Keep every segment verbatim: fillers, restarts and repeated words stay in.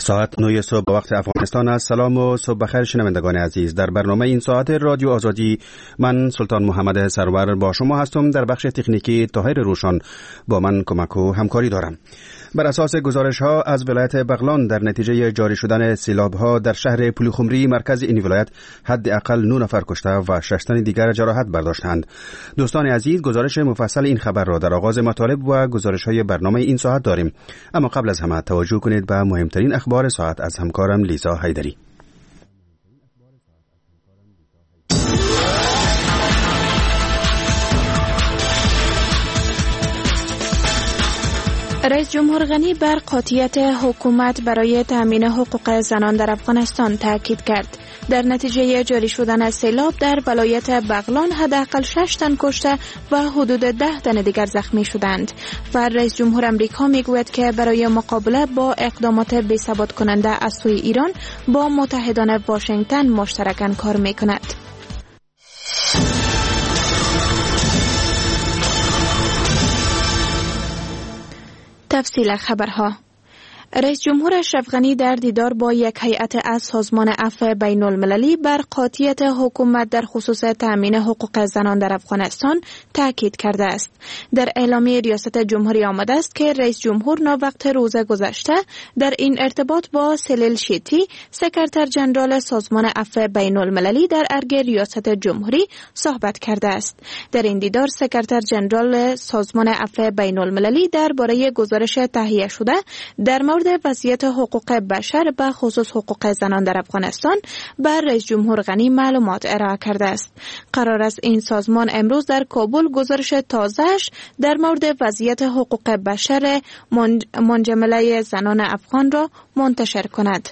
ساعت نه صبح به وقت افغانستان است. سلام و صبح بخیر شنوندگان عزیز. در برنامه این ساعت رادیو آزادی من سلطان محمد سرور با شما هستم. در بخش تکنیکی طاهر روشن با من کمک و همکاری دارم. بر اساس گزارش ها از ولایت بغلان در نتیجه جاری شدن سیلاب ها در شهر پولخمری مرکز این ولایت حداقل نه نفر کشته و شش تن دیگر جراحت برداشتند. دوستان عزیز، گزارش مفصل این خبر را در آغاز مطالب و گزارش های برنامه این ساعت داریم، اما قبل از همه توجه کنید به مهمترین اخبار ساعت از همکارم لیزا حیدری. رئیس جمهور غنی بر قاطعیت حکومت برای تامین حقوق زنان در افغانستان تاکید کرد. در نتیجه جاری شدن از سیلاب در ولایت بغلان حداقل شش تن کشته و حدود ده تن دیگر زخمی شدند و رئیس جمهور امریکا میگوید که برای مقابله با اقدامات بی‌ثبات کننده از سوی ایران با متحدان واشنگتن مشترکاً کار میکند. تفصیل خبرها. رئیس جمهور اشرف غنی در دیدار با یک هیئت از سازمان عفو بین المللی بر قاطعیت حکومت در خصوص تامین حقوق زنان در افغانستان تاکید کرده است. در اعلامیه ریاست جمهوری آمده است که رئیس جمهور ناوقت روز گذشته در این ارتباط با سلیل شیتی، سکرتر جنرال سازمان عفو بین المللی در ارگ ریاست جمهوری صحبت کرده است. در این دیدار سکرتر جنرال سازمان عفو بین المللی درباره گزارش تهیه شده در مورد وضعیت حقوق بشر به خصوص حقوق زنان در افغانستان بر رئیس جمهور غنی معلومات ارائه کرده است. قرار است این سازمان امروز در کابل گزارش تازه‌اش در مورد وضعیت حقوق بشر منجمله زنان افغان را منتشر کند.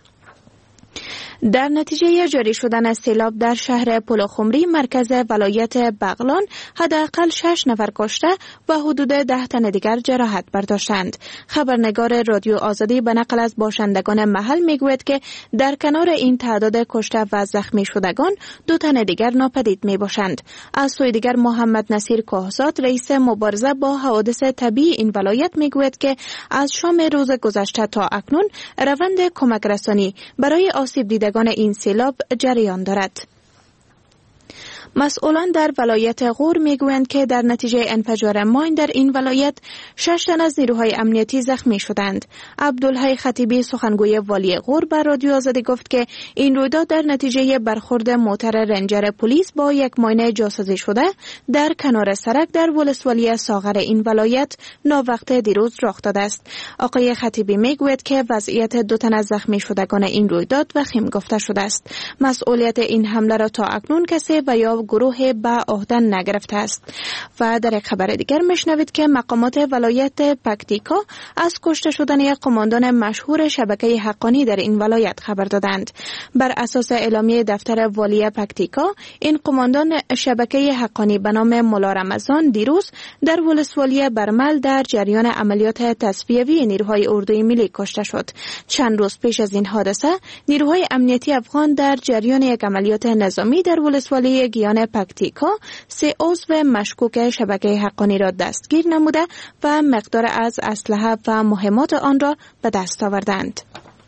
در نتیجه جاری شدن از سیلاب در شهر پولخمری مرکز ولایت بغلان حداقل شش نفر کشته و حدود ده تن دیگر جراحت برداشتند. خبرنگار رادیو آزادی به نقل از باشندگان محل میگوید که در کنار این تعداد کشته و زخمی شدگان دو تن دیگر ناپدید می باشند. از سوی دیگر محمد نصیر کوهزاد رئیس مبارزه با حوادث طبیعی این ولایت میگوید که از شام روز گذشته تا اکنون روند کمک رسانی برای آسیب دیده این سیلاب جریان دارد. مسئولان در ولایت غور میگویند که در نتیجه انفجار ماین در این ولایت شش تن از نیروهای امنیتی زخمی شدند. عبدالحی خطیبی سخنگوی والی غور بر رادیو آزادی گفت که این رویداد در نتیجه برخورد موتر رنجر پلیس با یک ماین جاسازی شده در کنار سرک در ولسوالی ساغر این ولایت ناوقت دیروز رخ داده است. آقای خطیبی میگوید که وضعیت دو تن از زخمی شدگان این رویداد وخیم گفته شده است. مسئولیت این حمله را تا اکنون کسی و یا گروه به عهده نگرفته است. و در یک خبر دیگر میشنوید که مقامات ولایت پکتیکا از کشته شدن یک قماندان مشهور شبکه حقانی در این ولایت خبر دادند. بر اساس اعلامیه دفتر والی پکتیکا، این قماندان شبکه حقانی به نام ملا رمضان دیروز در ولسوالی برمل در جریان عملیات تصفیوی نیروهای اردوی ملی کشته شد. چند روز پیش از این حادثه، نیروهای امنیتی افغان در جریان یک عملیات نظامی در ولسوالی گیان پکتیکا سه عضو مشکوک شبکه حقانی را دستگیر نموده و مقدار از اسلحه و مهمات آن را به دست آوردند.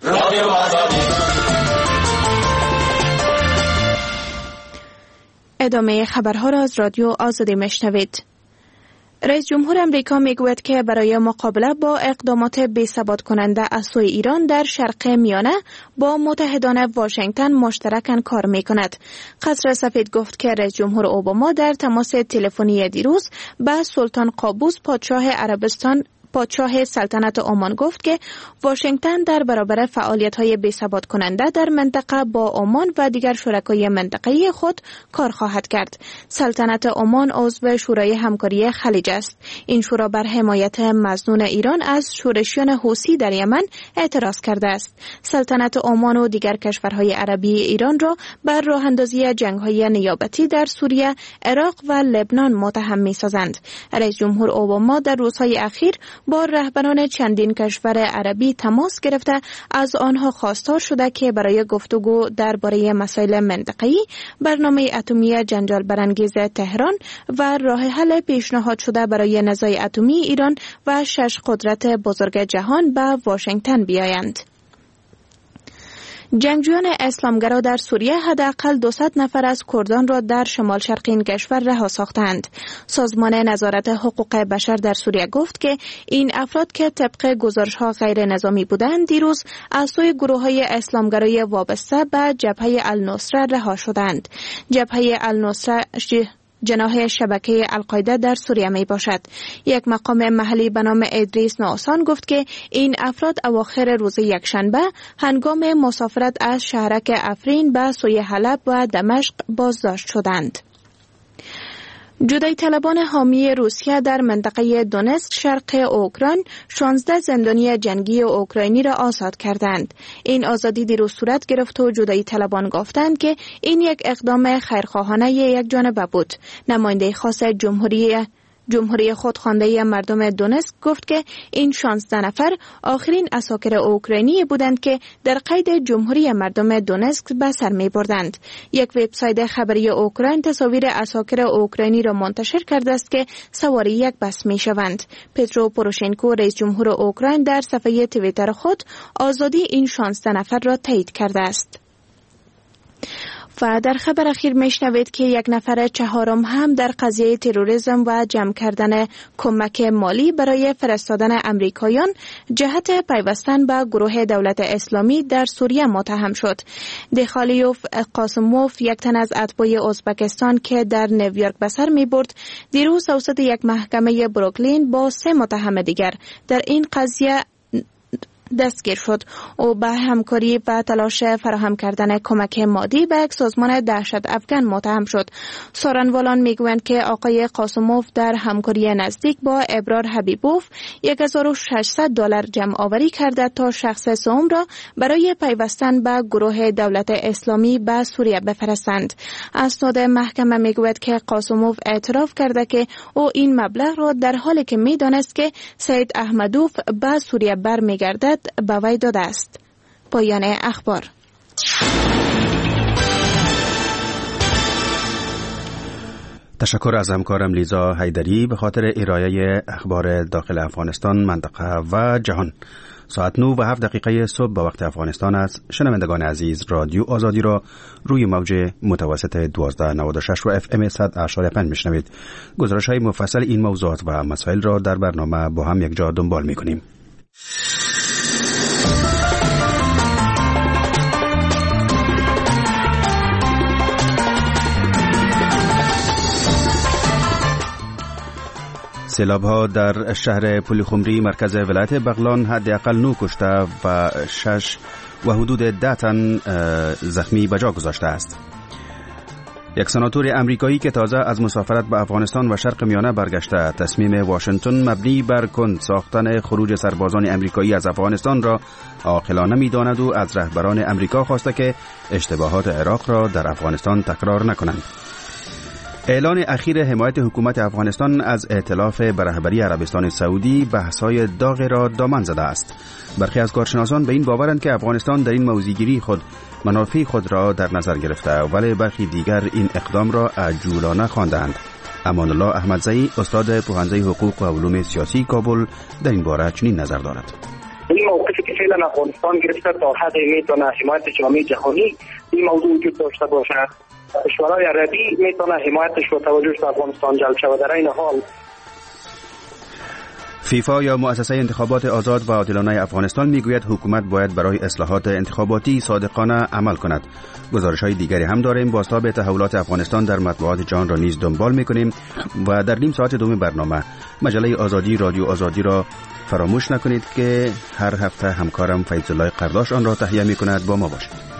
ادامه خبرها را از رادیو آزادی میشنوید. رئیس جمهور امریکا میگوید که برای مقابله با اقدامات بی‌ثبات کننده از سوی ایران در شرق میانه با متحدان واشنگتن مشترکاً کار میکند. قصر سفید گفت که رئیس جمهور اوباما در تماس تلفنی دیروز با سلطان قابوس پادشاه عربستان پادشاه سلطنت عمان گفت که واشنگتن در برابر فعالیت‌های بی‌ثبات کننده در منطقه با عمان و دیگر شرکای منطقه‌ای خود کار خواهد کرد. سلطنت عمان عضو شورای همکاری خلیج است. این شورا بر حمایت مظنون ایران از شورشیان حوثی در یمن اعتراض کرده است. سلطنت عمان و دیگر کشورهای عربی ایران را بر راه اندازی جنگ‌های نیابتی در سوریه، عراق و لبنان متهم می‌سازند. رئیس جمهور اوباما در روزهای اخیر با رهبران چندین کشور عربی تماس گرفته از آنها خواستار شده که برای گفتگو درباره مسائل منطقه‌ای، برنامه اتمی جنجال برانگیز تهران و راه حل پیشنهاد شده برای نزاع اتمی ایران و شش قدرت بزرگ جهان به واشنگتن بیایند. جنگجویان اسلامگرا در سوریه حداقل دویست نفر از کردان را در شمال شرقی این کشور رها ساختند. سازمان نظارت حقوق بشر در سوریه گفت که این افراد که طبق گزارش‌ها غیر نظامی بودند دیروز از سوی گروه‌های اسلامگرای وابسته به جبهه النصره رها شدند. جبهه النصره جناح شبکه القاعده در سوریه می باشد. یک مقام محلی به نام ادریس نوسان گفت که این افراد اواخر روز یکشنبه هنگام مسافرت از شهرک افرین به سوی حلب و دمشق بازداشت شدند. جدای طلبان حامی روسیه در منطقه دونسک شرق اوکراین شانزده زندانی جنگی اوکراینی را آزاد کردند. این آزادی دیروز صورت گرفت و جدای طلبان گفتند که این یک اقدام خیرخواهانه یک جانبه بود. نماینده خاص جمهوری جمهوری خودخوانده مردم دونسک گفت که این شانزده نفر آخرین اساکر اوکراینی بودند که در قید جمهوری مردم دونسک به سر می بردند. یک وبسایت خبری اوکراین تصاویر اساکر اوکراینی را منتشر کرده است که سوار یک بس می شوند. پترو پوروشنکو رئیس جمهور اوکراین در صفحه توییتر خود آزادی این شانزده نفر را تایید کرده است. و در خبر اخیر میشنوید که یک نفر چهارم هم در قضیه تروریسم و جمع کردن کمک مالی برای فرستادن امریکایان جهت پیوستن به گروه دولت اسلامی در سوریه متهم شد. دخالیوف قاسموف، یک تن از اتباع ازبکستان که در نیویورک به سر می برد، دیروز توسط یک محکمه بروکلین با سه متهم دیگر در این قضیه دستگیر شد. او به همکاری و تلاش فراهم کردن کمک مادی به یک سازمان دهشت افغان متهم شد. سارنوالان میگویند که آقای قاسموف در همکاری نزدیک با ابرار حبیبوف هزار و ششصد دلار جمع آوری کرده تا شخص سوم را برای پیوستن به گروه دولت اسلامی به سوریه بفرستند. اسناد محکمه میگوید که قاسموف اعتراف کرده که او این مبلغ را در حالی که میدانست که سید احمدوف به سوریه برمیگردد به وی داده است. پایان اخبار. تشکر از همکارم لیزا حیدری به خاطر ارائه اخبار داخل افغانستان، منطقه و جهان. ساعت نه و هفت دقیقه صبح به وقت افغانستان است. شنوندگان عزیز، رادیو آزادی را روی موج متوسط دوازده نود و شش و اف ام صد و هشتاد و پنج میشنوید. گزارش های مفصل این موضوعات و مسائل را در برنامه با هم یک جا دنبال میکنیم. سیلاب‌ها در شهر پولیخمری مرکز ولایت بغلان حداقل نه کشته و شش و حدود ده تن زخمی به جا گذاشته است. یک سناتور امریکایی که تازه از مسافرت به افغانستان و شرق میانه برگشته تصمیم واشنگتن مبنی بر کند ساختن خروج سربازان امریکایی از افغانستان را عاقلانه می‌داند و از رهبران امریکا خواسته که اشتباهات عراق را در افغانستان تکرار نکنند. اعلان اخیر حمایت حکومت افغانستان از ائتلاف به رهبری عربستان سعودی بحث‌های داغ را دامن زده است. برخی از کارشناسان به این باورند که افغانستان در این موضوعگیری خود منافع خود را در نظر گرفته، ولی برخی دیگر این اقدام را عجولانه خواندند. امان الله احمدزئی، استاد پوهنده حقوق و علوم سیاسی کابل، در این باره چنین نظر دارد. این موقفی که فعلا افغانستان گرفته تا حد میتونه حمایت جامعه جهانی این موضوع وجود داشته باشد. کشورهای عربی میتونه حمایتش و توجهش به افغانستان جلب شود. در این حال فیفا یا مؤسسه انتخابات آزاد و عادلانه افغانستان میگوید حکومت باید برای اصلاحات انتخاباتی صادقانه عمل کند. گزارش‌های دیگری هم داریم. بازتاب تحولات افغانستان در مطبوعات جهان را نیز دنبال میکنیم و در نیم ساعت دوم برنامه مجله آزادی رادیو آزادی را فراموش نکنید که هر هفته همکارم فیض الله قرداش آن را تهیه میکند. با ما باشید.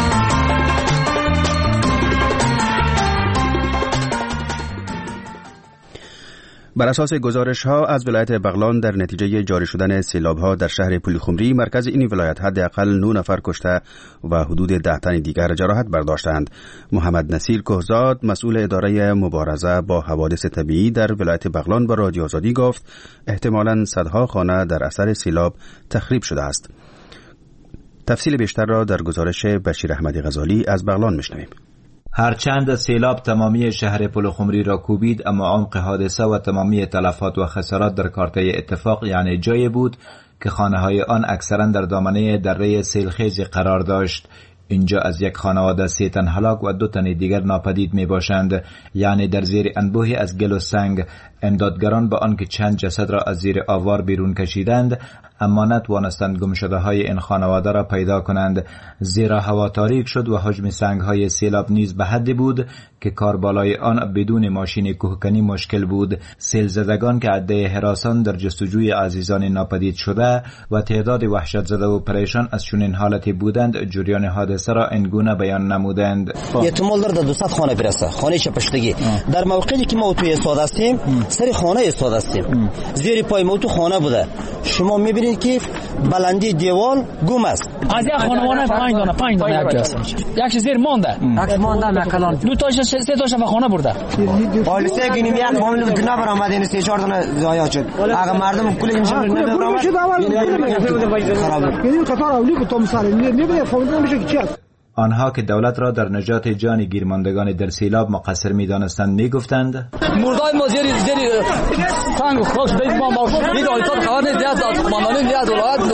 بر اساس گزارش ها از ولایت بغلان در نتیجه جاری شدن سیلاب ها در شهر پولیخمری مرکز این ولایت حداقل نه نفر کشته و حدود ده تن دیگر جراحت برداشتند. محمد نصیر کهزاد، مسئول اداره مبارزه با حوادث طبیعی در ولایت بغلان با رادیو آزادی گفت احتمالاً صدها خانه در اثر سیلاب تخریب شده است. تفصیل بیشتر را در گزارش بشیر احمدی غزالی از بغلان میشنویم. هرچند سیلاب تمامی شهر پولیخمری را کوبید، اما عمق حادثه و تمامی تلفات و خسارات در کارته اتفاق یعنی جایی بود که خانه‌های آن اکثراً در دامنه دره سیلخیز قرار داشت. اینجا از یک خانواده سه تن هلاک و دو تن دیگر ناپدید می باشند، یعنی در زیر انبوهی از گل و سنگ. امدادگران با آنکه چند جسد را از زیر آوار بیرون کشیدند، اما نتوانستند گمشده های این خانواده را پیدا کنند، زیرا هوا تاریک شد و حجم سنگ های سیلاب نیز به حدی بود که کاربالای آن بدون ماشین کوهکنی مشکل بود. سیل زدگان که عده هراسان در جستجوی عزیزان ناپدید شده و تعداد وحشت زده و پریشان از چنین حالتی بودند، جریان حادثه را اینگونه بیان نمودند. احتمال داره دویست خانه برسه، خانه چپشتگی. در موقعی که ما توی استاد هستیم، سر خانه استاد هستیم، زیر پای ما تو خانه بوده. شما میبینید که بلندی دیوال گم است. از یک خانواده پنج دانه پنج دانه یکی هست، یکی زیر مانده، یکی مانده نکلان، دو تاش سه تاش به خانه برده. پلیسه گینیم یک معامله بود نه برآمد، این سه چهار دانه ضایع شد. اگه مردم کل اینجا نبرآمد خراب. یعنی قطار اولی بود. تو مثلا میبینید فهمیدن میشه که چی است. آنها که دولت را در نجات جان گیرماندگان در سیلاب مقصر می‌دانستند می‌گفتند مردای ما زیر زیر تانگ خوش به ما ما می‌دانید تا خبر نیست از مانانی نیاز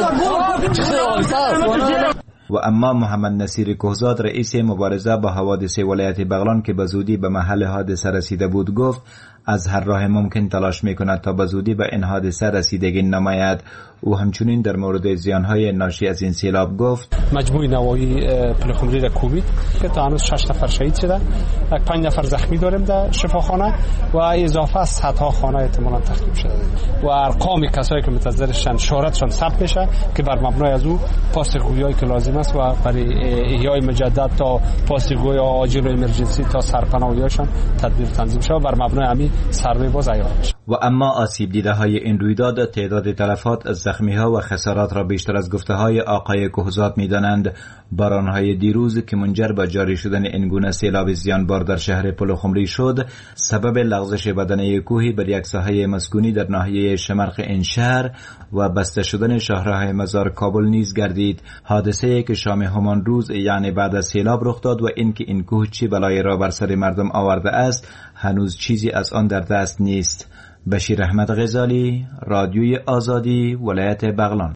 ولایت. و اما محمد نصیر کوهزاد رئیس مبارزه با حوادث ولایت بغلان که به زودی به محل حادثه رسیده بود گفت از هر راه ممکن تلاش می‌کند تا به زودی به این حادثه رسیدگی نماید. او همچنین در مورد زیانهای ناشی از این سیلاب گفت مجموعه نواحی پلخمری را کوبید که تا هنوز شش نفر شهید شده، یک پنج نفر زخمی داریم در شفاخانه و اضافه صدها خانه احتمالاً تخریب شده و ارقام کسایی که متضررشن شهرتشان ثبت بشه که بر مبنای از او پاسخگویی که لازم است و برای احیای مجدد تا پاسخگویی عاجل و امرجنسی تا سرپناهیشان تدبیر تنظیم شود بر مبنای همین سروی باز ایام بشه. و اما آسیب دیده های این رویداد تعداد تلفات از زخمی ها و خسارات را بیشتر از گفته های آقای کوهزاد می دانند. باران های دیروز که منجر به جاری شدن این گونه سیلاب زیانبار در شهر پلخمری شد، سبب لغزش بدنه کوهی بر یک ساحه مسکونی در ناحیه شمرق این شهر و بسته شدن شاهراه مزار کابل نیز گردید. حادثه که شام همان روز یعنی بعد از سیلاب رخ داد و اینکه این کوه چی بلایی را بر سر مردم آورده است، هنوز چیزی از آن در دست نیست. بشیر احمد غزالی، رادیوی آزادی، ولایت بغلان.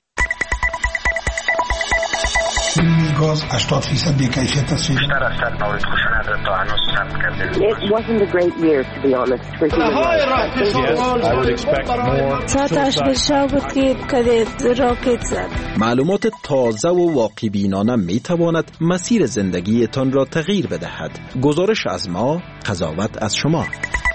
گاز هشتاد درصد بی‌کیفیت است. بیشتر از صد مورد خشونت تا هنوز ثبت کرده. It wasn't a great year to be honest for human rights. Yes, I would expect more. ساعتش به شب بود که کدید راکت زد. معلومات تازه و واقع بینانه می تواند مسیر زندگیتان را تغییر بدهد. گزارش از ما، قضاوت از شما.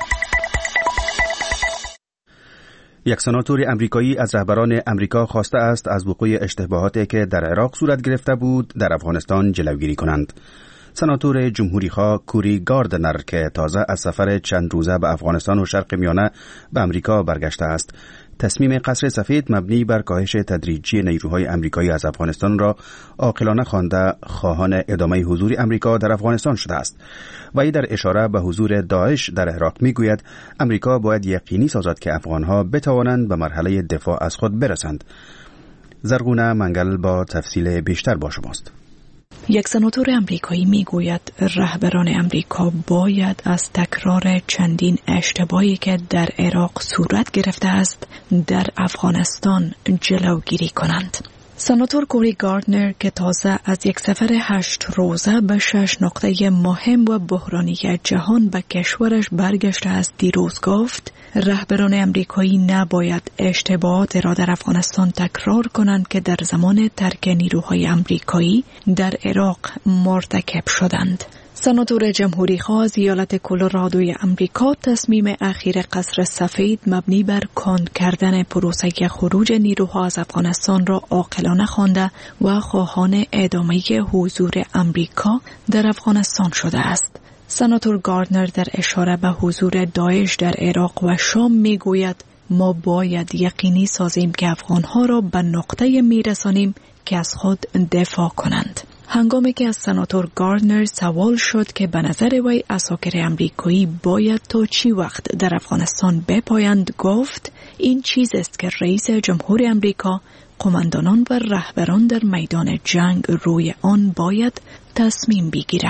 یک سناتور امریکایی از رهبران امریکا خواسته است از وقوع اشتباهاتی که در عراق صورت گرفته بود در افغانستان جلوگیری کنند. سناتور جمهوری‌خواه کوری گاردنر که تازه از سفر چند روزه به افغانستان و شرق میانه به امریکا برگشته است، تصمیم قصر سفید مبنی بر کاهش تدریجی نیروهای امریکایی از افغانستان را عاقلانه خوانده خواهان ادامه حضور امریکا در افغانستان شده است. و ای در اشاره به حضور داعش در عراق میگوید امریکا باید یقینی سازد که افغانها بتوانند به مرحله دفاع از خود برسند. زرغونه منگل با تفصیل بیشتر با شماست. یک سناتور امریکایی میگوید رهبران امریکا باید از تکرار چندین اشتباهی که در عراق صورت گرفته است در افغانستان جلوگیری کنند. سناتور کوری گاردنر که تازه از یک سفر هشت روزه به شش نقطه مهم و بحرانی جهان به کشورش برگشته است دیروز گفت رهبران امریکایی نباید اشتباهات را در افغانستان تکرار کنند که در زمان ترک نیروهای امریکایی در عراق مرتکب شدند. سناتور جمهوری‌خواه از ایالت کلرادوی امریکا تصمیم اخیر قصر سفید مبنی بر کند کردن پروسه خروج نیروها از افغانستان را عاقلانه خوانده و خواهان ادامه حضور امریکا در افغانستان شده است. سناتور گاردنر در اشاره به حضور داعش در عراق و شام میگوید ما باید یقینی سازیم که افغانها را به نقطه میرسانیم که از خود دفاع کنند. هنگامی که از سناتور گاردنر سوال شد که به نظر وی عساکر امریکایی باید تا چی وقت در افغانستان بپایند گفت این چیز است که رئیس جمهور امریکا، قماندانان و رهبران در میدان جنگ روی آن باید تصمیم بگیرند.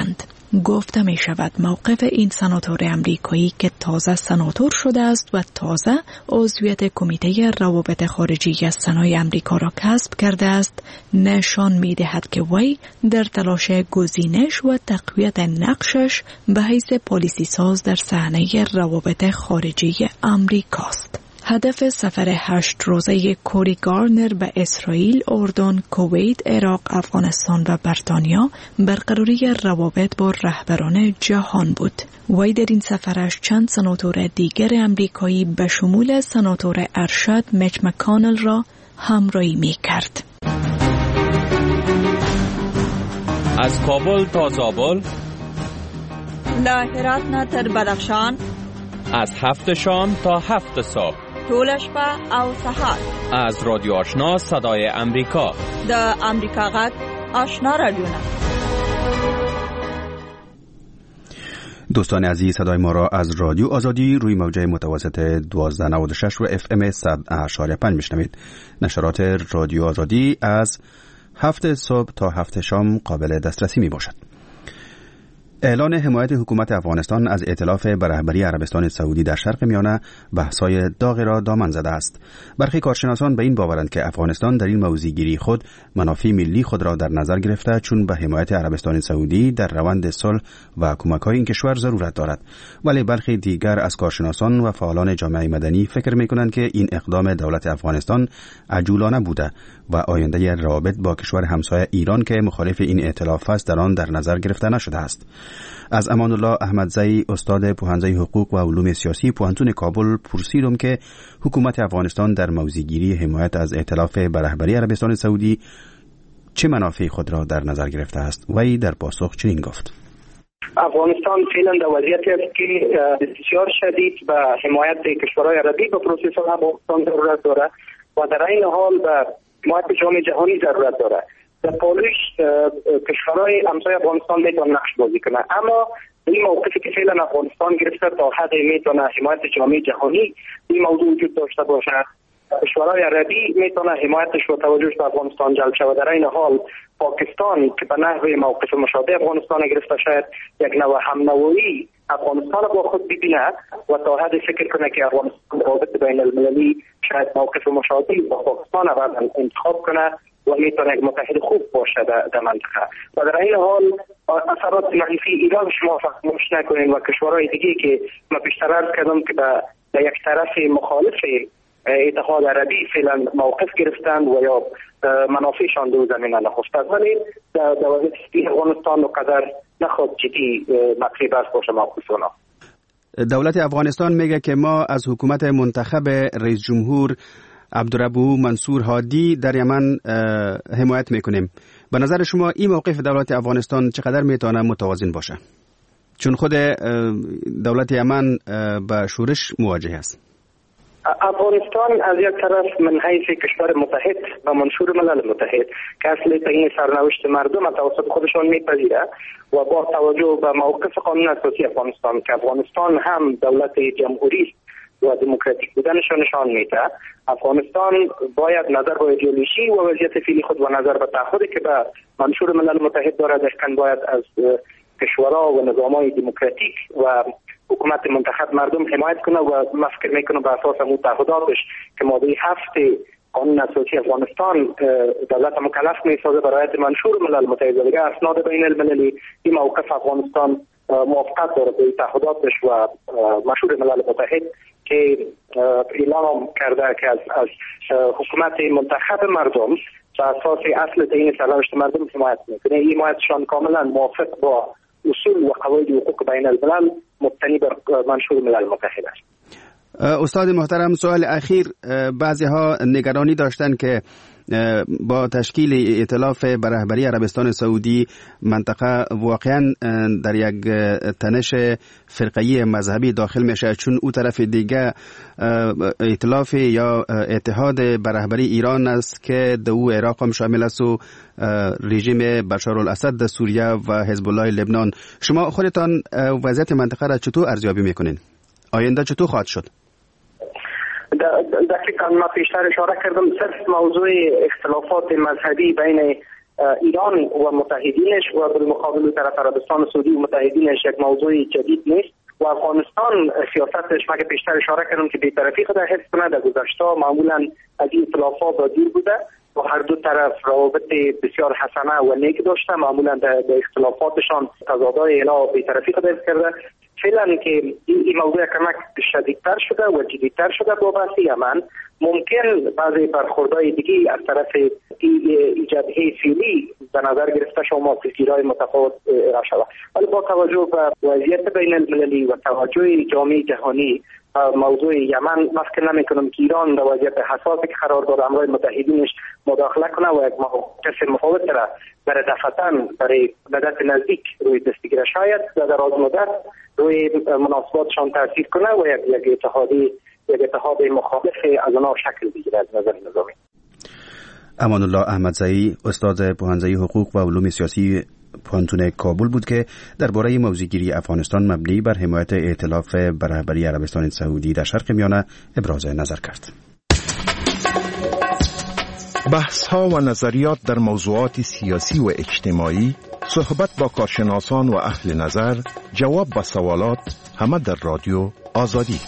گفته می شود موقف این سناتور امریکایی که تازه سناتور شده است و تازه عضویت کمیته روابط خارجی سنای امریکا را کسب کرده است نشان می دهد که وی در تلاش گزینش و تقویت نقشش به حیث پالیسی ساز در صحنه روابط خارجی امریکاست. هدف سفر هشت روزه کوری گارنر به اسرائیل، اردن، کویت، عراق، افغانستان و بریتانیا برقراری روابط با رهبران جهان بود. وی در این سفرش چند سناتور دیگر امریکایی به شمول سناتور ارشد میچ مکانل را همراهی می کرد. از کابل تا زابل، له هرات نه تر بدخشان، از هفت شام تا هفت صبح، ټول شپه او سهار، از رادیو آشنا صدای امریکا، د امریکا غږ آشنا رادیونا. دوستان عزیز، صدای ما را از رادیو آزادی روی موجه متوسط دوازده نود و شش و اف ام صد اشاری پنج میشنوید. نشرات رادیو آزادی از هفت صبح تا هفت شام قابل دسترسی می باشد. اعلان حمایت حکومت افغانستان از ائتلاف به رهبری عربستان سعودی در شرق میانه بحث‌های داغ را دامن زده است. برخی کارشناسان به این باورند که افغانستان در این موضوعگیری خود منافع ملی خود را در نظر گرفته، چون به حمایت عربستان سعودی در روند صلح و کمک‌های این کشور ضرورت دارد. ولی برخی دیگر از کارشناسان و فعالان جامعه مدنی فکر می‌کنند که این اقدام دولت افغانستان عجولانه بوده و آینده روابط با کشور همسایه ایران که مخالف این ائتلاف است در آن در نظر گرفته نشده است. از امان الله احمدزئی، استاد پوهنځی حقوق و علوم سیاسی پوهنتون کابل، پرسیدم که حکومت افغانستان در موضوعگیری حمایت از ائتلاف به رهبری عربستان سعودی چه منافع خود را در نظر گرفته است. وی در پاسخ چنین گفت: افغانستان فعلا در وضعیتی است که بسیار شدید به حمایت کشورهای عربی به پروسه صلح افغانستان ضرورت دارد و در این حال به حمایت جامعه جهانی ضرورت دارد. در پالش کشورهای همسایه افغانستان میتونه نقش بازی کنه، اما این موقفی که فعلا افغانستان گرفته تا حد میتونه حمایت جامعه جهانی این موضوع وجود داشته باشه. کشورهای عربی میتونه حمایتش و توجهش به افغانستان جلب شود. در این حال پاکستان که به نحو موقف مشابه افغانستان گرفته شاید یک نوع همنوایی افغانستان با خود ببینه و تا حد فکر کنه که افغانستان روابط بین المللی شاید موقف مشابه با پاکستان بعد انتخاب کنه و میتونه یک متحد خوب باشه در منطقه. و در این حال اثرات منفی ایران شما فراموش نکنین و کشورهای دیگه که ما بیشتر عرض کردم که به یک طرف مخالف اتحاد عربی فعلا موقف گرفتند و یا منافعشان دو زمینه نخسته است، ولی در وضعیت افغانستان قدر نخواد جدی مطلب است باشه موقف اونا. دولت افغانستان میگه که ما از حکومت منتخب رئیس جمهور عبدالربو منصور هادی در یمن حمایت میکنیم. به نظر شما این موقف دولت افغانستان چقدر میتونه متوازن باشه؟ چون خود دولت یمن با شورش مواجه است. افغانستان از یک طرف من حیث کشور متحد و منشور ملل متحد که اصل تعیین سرنوشت مردم توسط خودشان میپذیره و با توجه به موقف قانون اساسی افغانستان که افغانستان هم دولت جمهوری و دموکراتیک بودنشان نشان میده، افغانستان باید نظر به ایدئولوژی و وضعیت فعلی خود و نظر به تعهدی که به منشور ملل متحد دارد دقیقاً باید از کشورها و نظامهای دموکراتیک و حکومت منتخب مردم حمایت کنه و من فکر میکنم به اساس اون تعهداتش که ماده هفت قانون اساسی افغانستان دولت مکلف میسازه برای رعایت منشور ملل متحد و دیگر اسناد بین المللی، این موقف افغانستان موافقت داره به تعهداتش و منشور ملل متحد که اعلام کرده که از, از حکومت منتخب مردم به اساس اصل تعیین سرنوشت مردم حمایت میکنه. این حمایتشان کاملا موافق با اصول و قواعد حقوق بین الملل مبتنی بر منشور ملل متحد است. استاد محترم، سوال اخیر، بعضی ها نگرانی داشتن که با تشکیل ائتلاف به رهبری عربستان سعودی منطقه واقعا در یک تنش فرقه‌ای مذهبی داخل میشه، چون او طرف دیگه ائتلاف یا اتحاد به رهبری ایران است که دو عراق هم شامل است و رژیم بشارالاسد در سوریه و حزب الله لبنان. شما خودتان وضعیت منطقه را چطور ارزیابی میکنین؟ آینده چطور خواهد شد؟ دقیقاً ما پیشتر اشاره کردم، صرف موضوع اختلافات مذهبی بین ایران و متحدینش و بالمقابل طرف عربستان سعودی و متحدینش یک موضوع جدید نیست و افغانستان سیاستش مگه پیشتر اشاره کردم که بی‌طرفی خود حفظ کنه. در گذشته معمولا از این اختلافات با دور بوده و هر دو طرف روابط بسیار حسنه و نیک داشته، معمولا در اختلافاتشان تضادهای اعلا بی‌طرفی خود حفظ کرده. فعلا که این موضوع کمک شدیدتر شده و جدیدتر شده با بحث یمن، ممکن بعضی برخوردهای دیگه از طرف این جبهه فعلی به نظر گرفته شما فکرهای متفاوت را شود. ولی با توجه به وضعیت بین المللی و توجه جامعه جهانی موضوع یمن، من فکر نمی‌کنم که ایران در وضعیت حساسی که قرار داره همراه متحدینش مداخله کنه و یک موقف مفاوض را برای دفتن برای مدت نزدیک روی دستگیری شاید در دراز مدت روی مناسباتشان تاثیر کنه و یک یک اتحادی یک اتحاد مخالف از آنها شکل بگیره از نظر نظامی. امان الله احمدزئی، استاد پوهنځی حقوق و علوم سیاسی پانتون کابل بود که درباره موضوعگیری افغانستان مبنی بر حمایت ائتلاف به رهبری عربستان سعودی در شرق میانه ابراز نظر کرد. بحث ها و نظریات در موضوعات سیاسی و اجتماعی، صحبت با کارشناسان و اهل نظر، جواب به سوالات، همه در رادیو آزادی.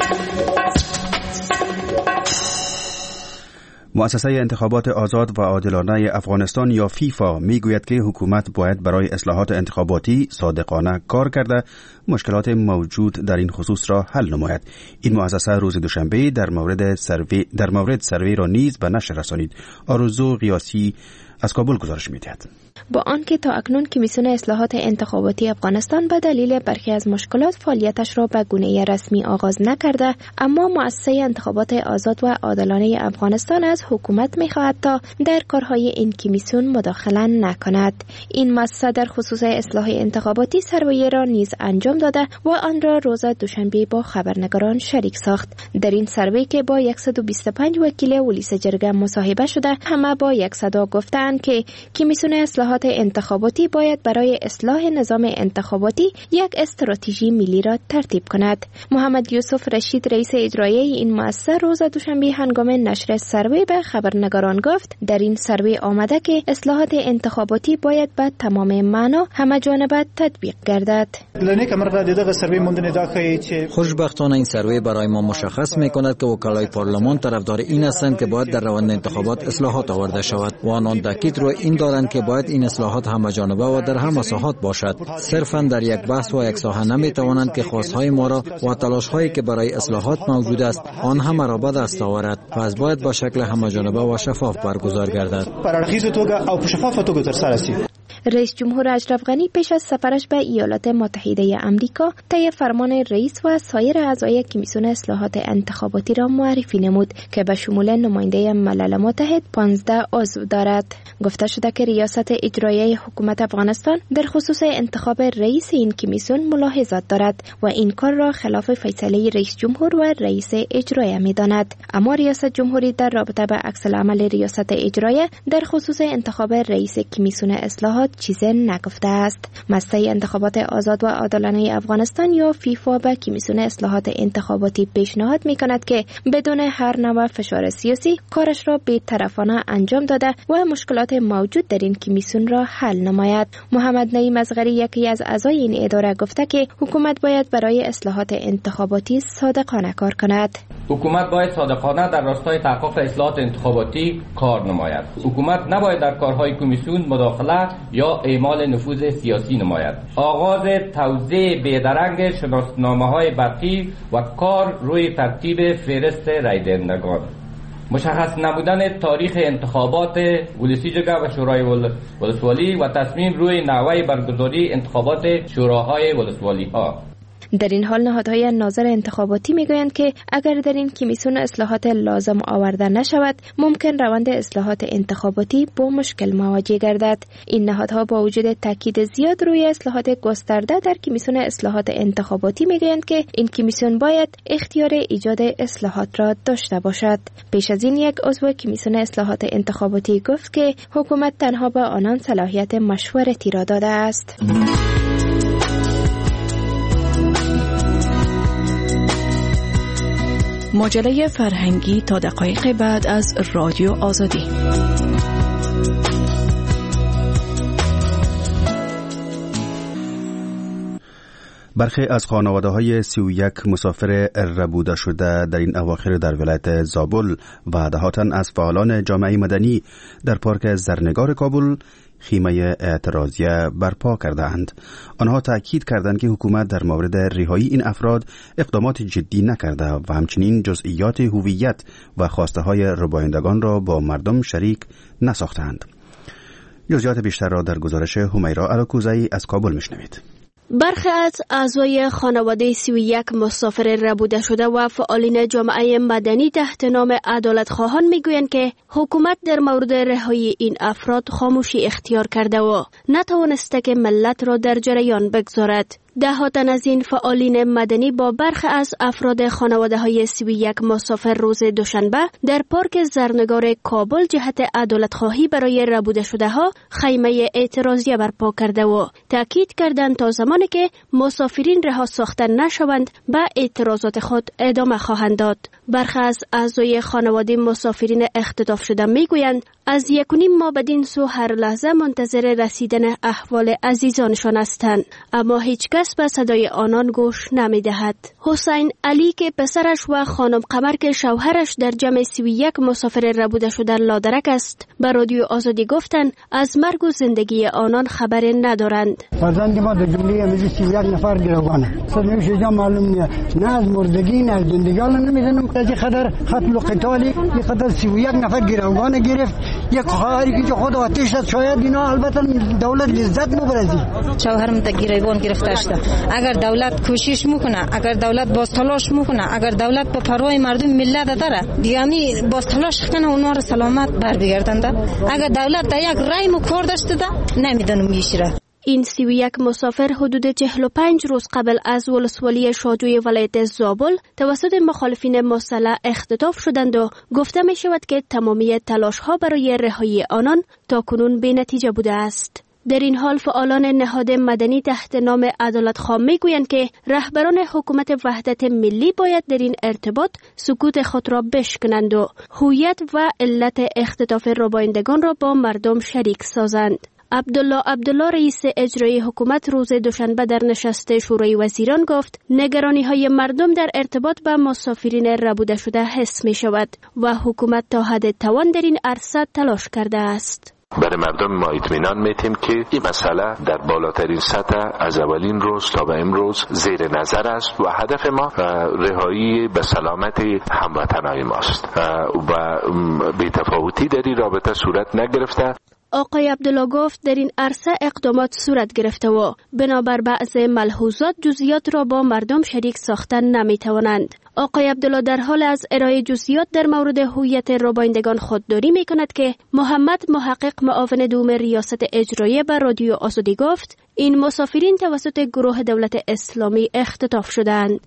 مؤسسه انتخابات آزاد و عادلانه افغانستان یا فیفا میگوید که حکومت باید برای اصلاحات انتخاباتی صادقانه کار کرده مشکلات موجود در این خصوص را حل نماید. این مؤسسه روز دوشنبه در مورد سروی در مورد سروی را نیز به نشر رسانید. آرزو قیاسی از کابل گزارش می‌دهد. با آنکه تا اکنون کمیسیون اصلاحات انتخاباتی افغانستان به دلیل برخی از مشکلات فعالیتش را به گونه رسمی آغاز نکرده، اما مؤسسه انتخابات آزاد و عادلانه افغانستان از حکومت می‌خواهد تا در کارهای این کمیسیون مداخله نکند. این مؤسسه در خصوص اصلاح انتخاباتی سروی را نیز انجام داده و آن را روز دوشنبه با خبرنگاران شریک ساخت. در این سروی که با صد و بیست و پنج وکیل ولیس جرگه مصاحبه شده، همه با یک صدا گفتند که کمیسیون اصلاحات انتخاباتی باید برای اصلاح نظام انتخاباتی یک استراتژی ملی را ترتیب کند. محمد یوسف رشید رئیس اجرایی این مؤسسه روز دوشنبه هنگام نشر سروی به خبرنگاران گفت در این سروی آمده که اصلاحات انتخاباتی باید به تمام معنا همه جانبه تطبیق گردد. خوشبختانه این سروی برای ما مشخص می‌کند که وکلای پارلمان طرفدار این هستند که باید در روند انتخابات اصلاحات آورده شود و آنان تاکید روی این دارند که باید این اصلاحات همه جانبه و در همه ساحات باشد. صرفاً در یک بحث و یک ساحه نمی‌توانند که خواست‌های ما را و تلاش‌هایی که برای اصلاحات موجود است آن همه را به دست آورد و از باید با شکل همه جانبه و شفاف برگزار گردد. رئیس جمهور اشرف غنی پیش از سفرش به ایالات متحده آمریکا طی فرمان رئیس و سایر اعضای کمیسیون اصلاحات انتخاباتی را معرفی نمود که به شمول نماینده ملل متحد پانزده عضو دارد. گفته شده که ریاست اجرایی حکومت افغانستان در خصوص انتخاب رئیس این کمیسیون ملاحظات دارد و این کار را خلاف فیصله رئیس جمهور و رئیس اجرایی می‌داند. اما ریاست جمهوری در رابطه با عکس العمل ریاست اجرایی در خصوص انتخاب رئیس کمیسیون اصلاحات چیزی نگفته است. مؤسسه انتخابات آزاد و عادلانه افغانستان یا فیفا به کمیسیون اصلاحات انتخاباتی پیشنهاد می‌کند که بدون هر نوع فشار سیاسی کارش را بی‌طرفانه انجام داده و مشکلات موجود در این کمیسیون را حل نماید. محمد نعیم اصغری یکی از اعضای این اداره گفته که حکومت باید برای اصلاحات انتخاباتی صادقانه کار کند. حکومت باید صادقانه در راستای تحقق اصلاحات انتخاباتی کار نماید. حکومت نباید در کارهای کمیسیون مداخله یا اعمال نفوذ سیاسی نماید. آغاز توزیع بی‌درنگ شناسنامه‌های برقی و کار روی ترتیب فهرست رای دهندگان، مشخص نبودن تاریخ انتخابات ولسی جرگه و شورای ولسوالی و تصمیم روی نحوه برگزاری انتخابات شوراهای ولسوالی ها. در این حال نهادهای ناظر انتخاباتی میگویند که اگر در این کمیسیون اصلاحات لازم آورده نشود ممکن روند اصلاحات انتخاباتی با مشکل مواجه گردد. این نهادها با وجود تاکید زیاد روی اصلاحات گسترده در کمیسیون اصلاحات انتخاباتی میگویند که این کمیسیون باید اختیار ایجاد اصلاحات را داشته باشد. پیش از این یک عضو کمیسیون اصلاحات انتخاباتی گفت که حکومت تنها به آنان صلاحیت مشورتی را داده است. مجله فرهنگی تا دقایق بعد از رادیو آزادی. برخی از خانواده‌های سی و یک مسافر ربوده شده در این اواخر در ولایت زابل و دهاتن از فعالان جامعه مدنی در پارک زرنگار کابل خیمه اعتراضیه برپا کردند. آنها تأکید کردند که حکومت در مورد رهایی این افراد اقدامات جدی نکرده و همچنین جزئیات هویت و خواسته های ربایندگان را با مردم شریک نساختند. جزئیات بیشتر را در گزارش همیرا الکوزایی از کابل میشنوید. برخی از اعضای خانواده سی و یک مسافر ربوده شده و فعالین جامعه مدنی تحت نام عدالت خواهان میگویند که حکومت در مورد رهایی این افراد خاموشی اختیار کرده و نتوانسته که ملت را در جریان بگذارد. ده تن از این فعالین مدنی با برخی از افراد خانواده های سی و یک مسافر روز دوشنبه در پارک زرنگار کابل جهت عدالت خواهی برای ربوده شده ها خیمه اعتراضیه برپا کرده و تاکید کردند تا زمانی که مسافرین رها ساخته نشوند به اعتراضات خود ادامه خواهند داد. برخی از اعضای خانواده مسافرین اختطاف شده میگویند از یک و نیم ماه بدین سو هر لحظه منتظر رسیدن احوال عزیزانشان هستند، اما هیچ کس به صدای آنان گوش نمیدهد. حسین علی که پسرش و خانم قمر که شوهرش در جمع سی و یک مسافر ربوده شده لادرک است به رادیو آزادی گفتند از مرگ و زندگی آنان خبر ندارند. فرزند ما در جمله امیزی سی و یک نفر گروگانه سرنوش جا معلوم نیست، نه از مردگی نه از زندگی الان نمیدونم از خطر قتل و قتالی یک خطر سی و یک نفر گروگانه گرفت. یک خواهری که خود آتش داد شاید اینا البته دولت لذت مبرزی شوهرم تا گریبان گرفته شده. اگر دولت کوشش میکنه، اگر دولت باز تلاش میکنه، اگر دولت به پروای مردم ملت داره دیگه می باز تلاش کنه اونها رو سلامت بر بگردنده. اگر دولت تا یک رای مو کار داشته ده نمیدونم میشه. این سی و یک مسافر حدود چهل و پنج روز قبل از ولسوالی شاجوی ولایت زابل توسط مخالفین مسلح اختطاف شدند و گفته می شود که تمامی تلاش ها برای رهایی آنان تا کنون بی نتیجه بوده است. در این حال فعالان نهاد مدنی تحت نام عدالت خواه می گویند که رهبران حکومت وحدت ملی باید در این ارتباط سکوت خود را بشکنند و هویت و علت اختطاف ربایندگان را با مردم شریک سازند. عبدالله عبدالله رئیس اجرایی حکومت روز دوشنبه در نشست شورای وزیران گفت نگرانی های مردم در ارتباط با مسافرین ربوده شده حس می شود و حکومت تا حد توان در این عرصه تلاش کرده است. برای مردم ما اطمینان میتیم که این مسئله در بالاترین سطح از اولین روز تا به امروز زیر نظر است و هدف ما رهایی به سلامت هموطنان ماست و بی‌تفاوتی در این رابطه صورت نگرفته. آقای عبدالله گفت در این عرصه اقدامات صورت گرفته و بنابر بعض ملحوظات جزئیات را با مردم شریک ساختن نمی توانند. آقای عبدالله در حال از ارائه جزئیات در مورد هویت ربایندگان خودداری می کند که محمد محقق معاون دوم ریاست اجرایی به رادیو آزادی گفت این مسافرین توسط گروه دولت اسلامی اختطاف شدند.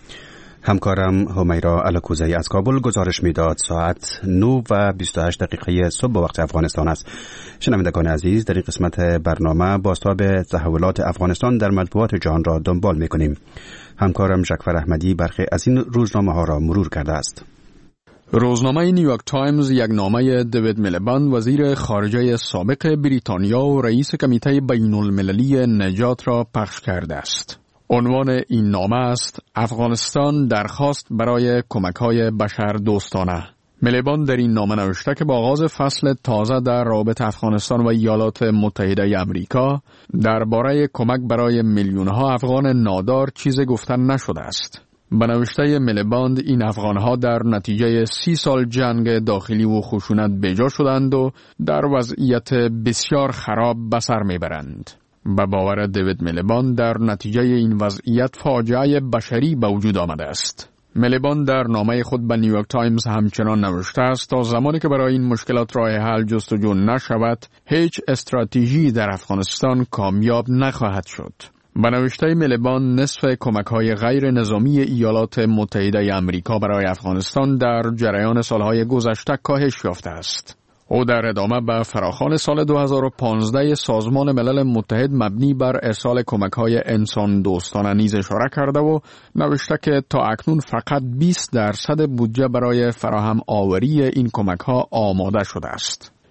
همکارم همیرا الکوزایی از کابل گزارش میداد. ساعت نه و بیست و هشت دقیقه صبح وقت افغانستان است. شنوندگان عزیز، در این قسمت برنامه بازتاب تحولات افغانستان در مطبوعات جهان را دنبال میکنیم. همکارم جعفر احمدی برخی از این روزنامه ها را مرور کرده است. روزنامه نیویورک تایمز یک نامه دیوید میلیباند وزیر خارجه سابق بریتانیا و رئیس کمیته بین المللی نجات را پخش کرده است. عنوان این نامه است افغانستان درخواست برای کمک‌های بشر دوستانه. میلیباند در این نامه نوشته که با آغاز فصل تازه در رابطه افغانستان و ایالات متحده آمریکا درباره کمک برای میلیون‌ها افغان نادار چیزی گفتن نشده است. به نوشته میلیباند این افغان‌ها در نتیجه سی سال جنگ داخلی و خشونت بیجا شدند و در وضعیت بسیار خراب به سر میبرند. به باور دیوید میلیباند در نتیجه این وضعیت فاجعه بشری به وجود آمده است. میلیباند در نامه خود به نیویورک تایمز همچنان نوشته است تا زمانی که برای این مشکلات راه حل جستجو نشود هیچ استراتژی در افغانستان کامیاب نخواهد شد. به نوشته میلیباند نصف کمک‌های غیر نظامی ایالات متحده آمریکا برای افغانستان در جریان سالهای گذشته کاهش یافته است. او در ادامه به فراخوان سال دو هزار و پانزده سازمان ملل متحد مبنی بر ارسال کمک‌های انسان دوستانه نیز اشاره کرده و نوشته که تا اکنون فقط بیست درصد بودجه برای فراهم آوری این کمک‌ها آماده شده است.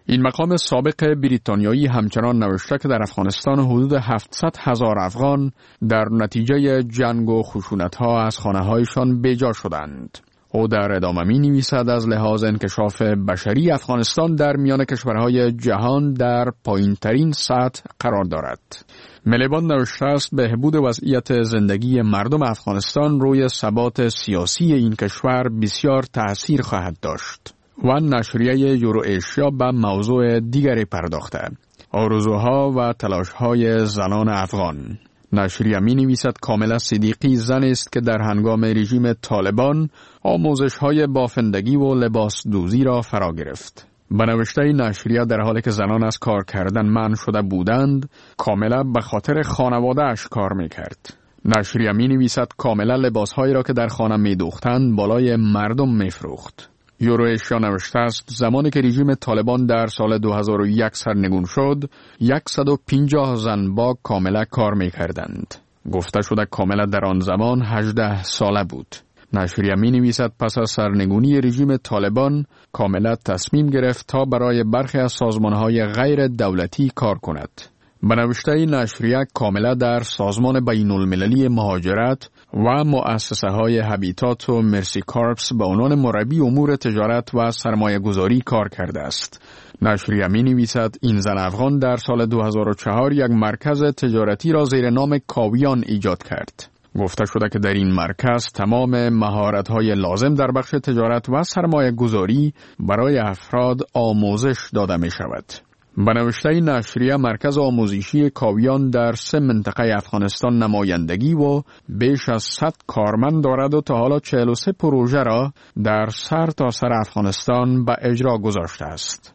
این مقام سابق بریتانیایی همچنان نوشته که در افغانستان حدود هفتصد هزار افغان در نتیجه جنگ و خشونت‌ها از خانه‌هایشان بیجا شدند. او در ادامه می نویسد از لحاظ انکشاف بشری افغانستان در میان کشورهای جهان در پایین‌ترین سطح قرار دارد. ملیباند نوشته است بهبود وضعیت زندگی مردم افغانستان روی ثبات سیاسی این کشور بسیار تأثیر خواهد داشت. و نشریه یورو ایشیا به موضوع دیگری پرداخته: آرزوها و تلاش‌های زنان افغان. نشریه می نویسد کاملا صدیقی زن است که در هنگام رژیم طالبان آموزش‌های بافندگی و لباس دوزی را فرا گرفت. به نوشته نشریه در حالی که زنان از کار کردن منع شده بودند، کاملا به خاطر خانواده‌اش کار می کرد. نشریه می نویسد کاملا لباس‌هایی را که در خانه می دوختند بالای مردم می فروخت. یورو ایشیا نوشته است زمانی که رژیم طالبان در سال دو هزار و یک سرنگون شد، صد و پنجاه زن با کاملا کار می کردند. گفته شده کاملا در آن زمان هجده ساله بود. نشریه می نویسد پس از سرنگونی رژیم طالبان کاملا تصمیم گرفت تا برای برخی از سازمانهای غیر دولتی کار کند. به نوشته نشریه کاملا در سازمان بین المللی مهاجرت و مؤسسه های هابیتات و مرسی کارپس به عنوان مربی امور تجارت و سرمایه گذاری کار کرده است. نشریه می نویسد این زن افغان در سال دو هزار و چهار یک مرکز تجارتی را زیر نام کاویان ایجاد کرد. گفته شده که در این مرکز تمام مهارت‌های لازم در بخش تجارت و سرمایه گذاری برای افراد آموزش داده می شود. به نوشته نشریه مرکز آموزشی کاویان در سه منطقه افغانستان نمایندگی و بیش از صد کارمند دارد و تا حالا چهل و سه پروژه را در سر تا سر افغانستان به اجرا گذاشته است.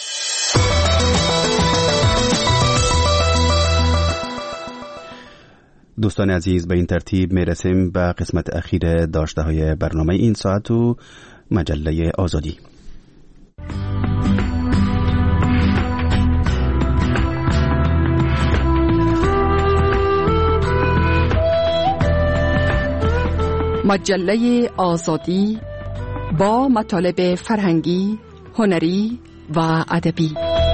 دوستان عزیز، به این ترتیب می رسیم به قسمت اخیر داشته های برنامه این ساعت و مجله آزادی. مجله آزادی با مطالب فرهنگی، هنری و ادبی.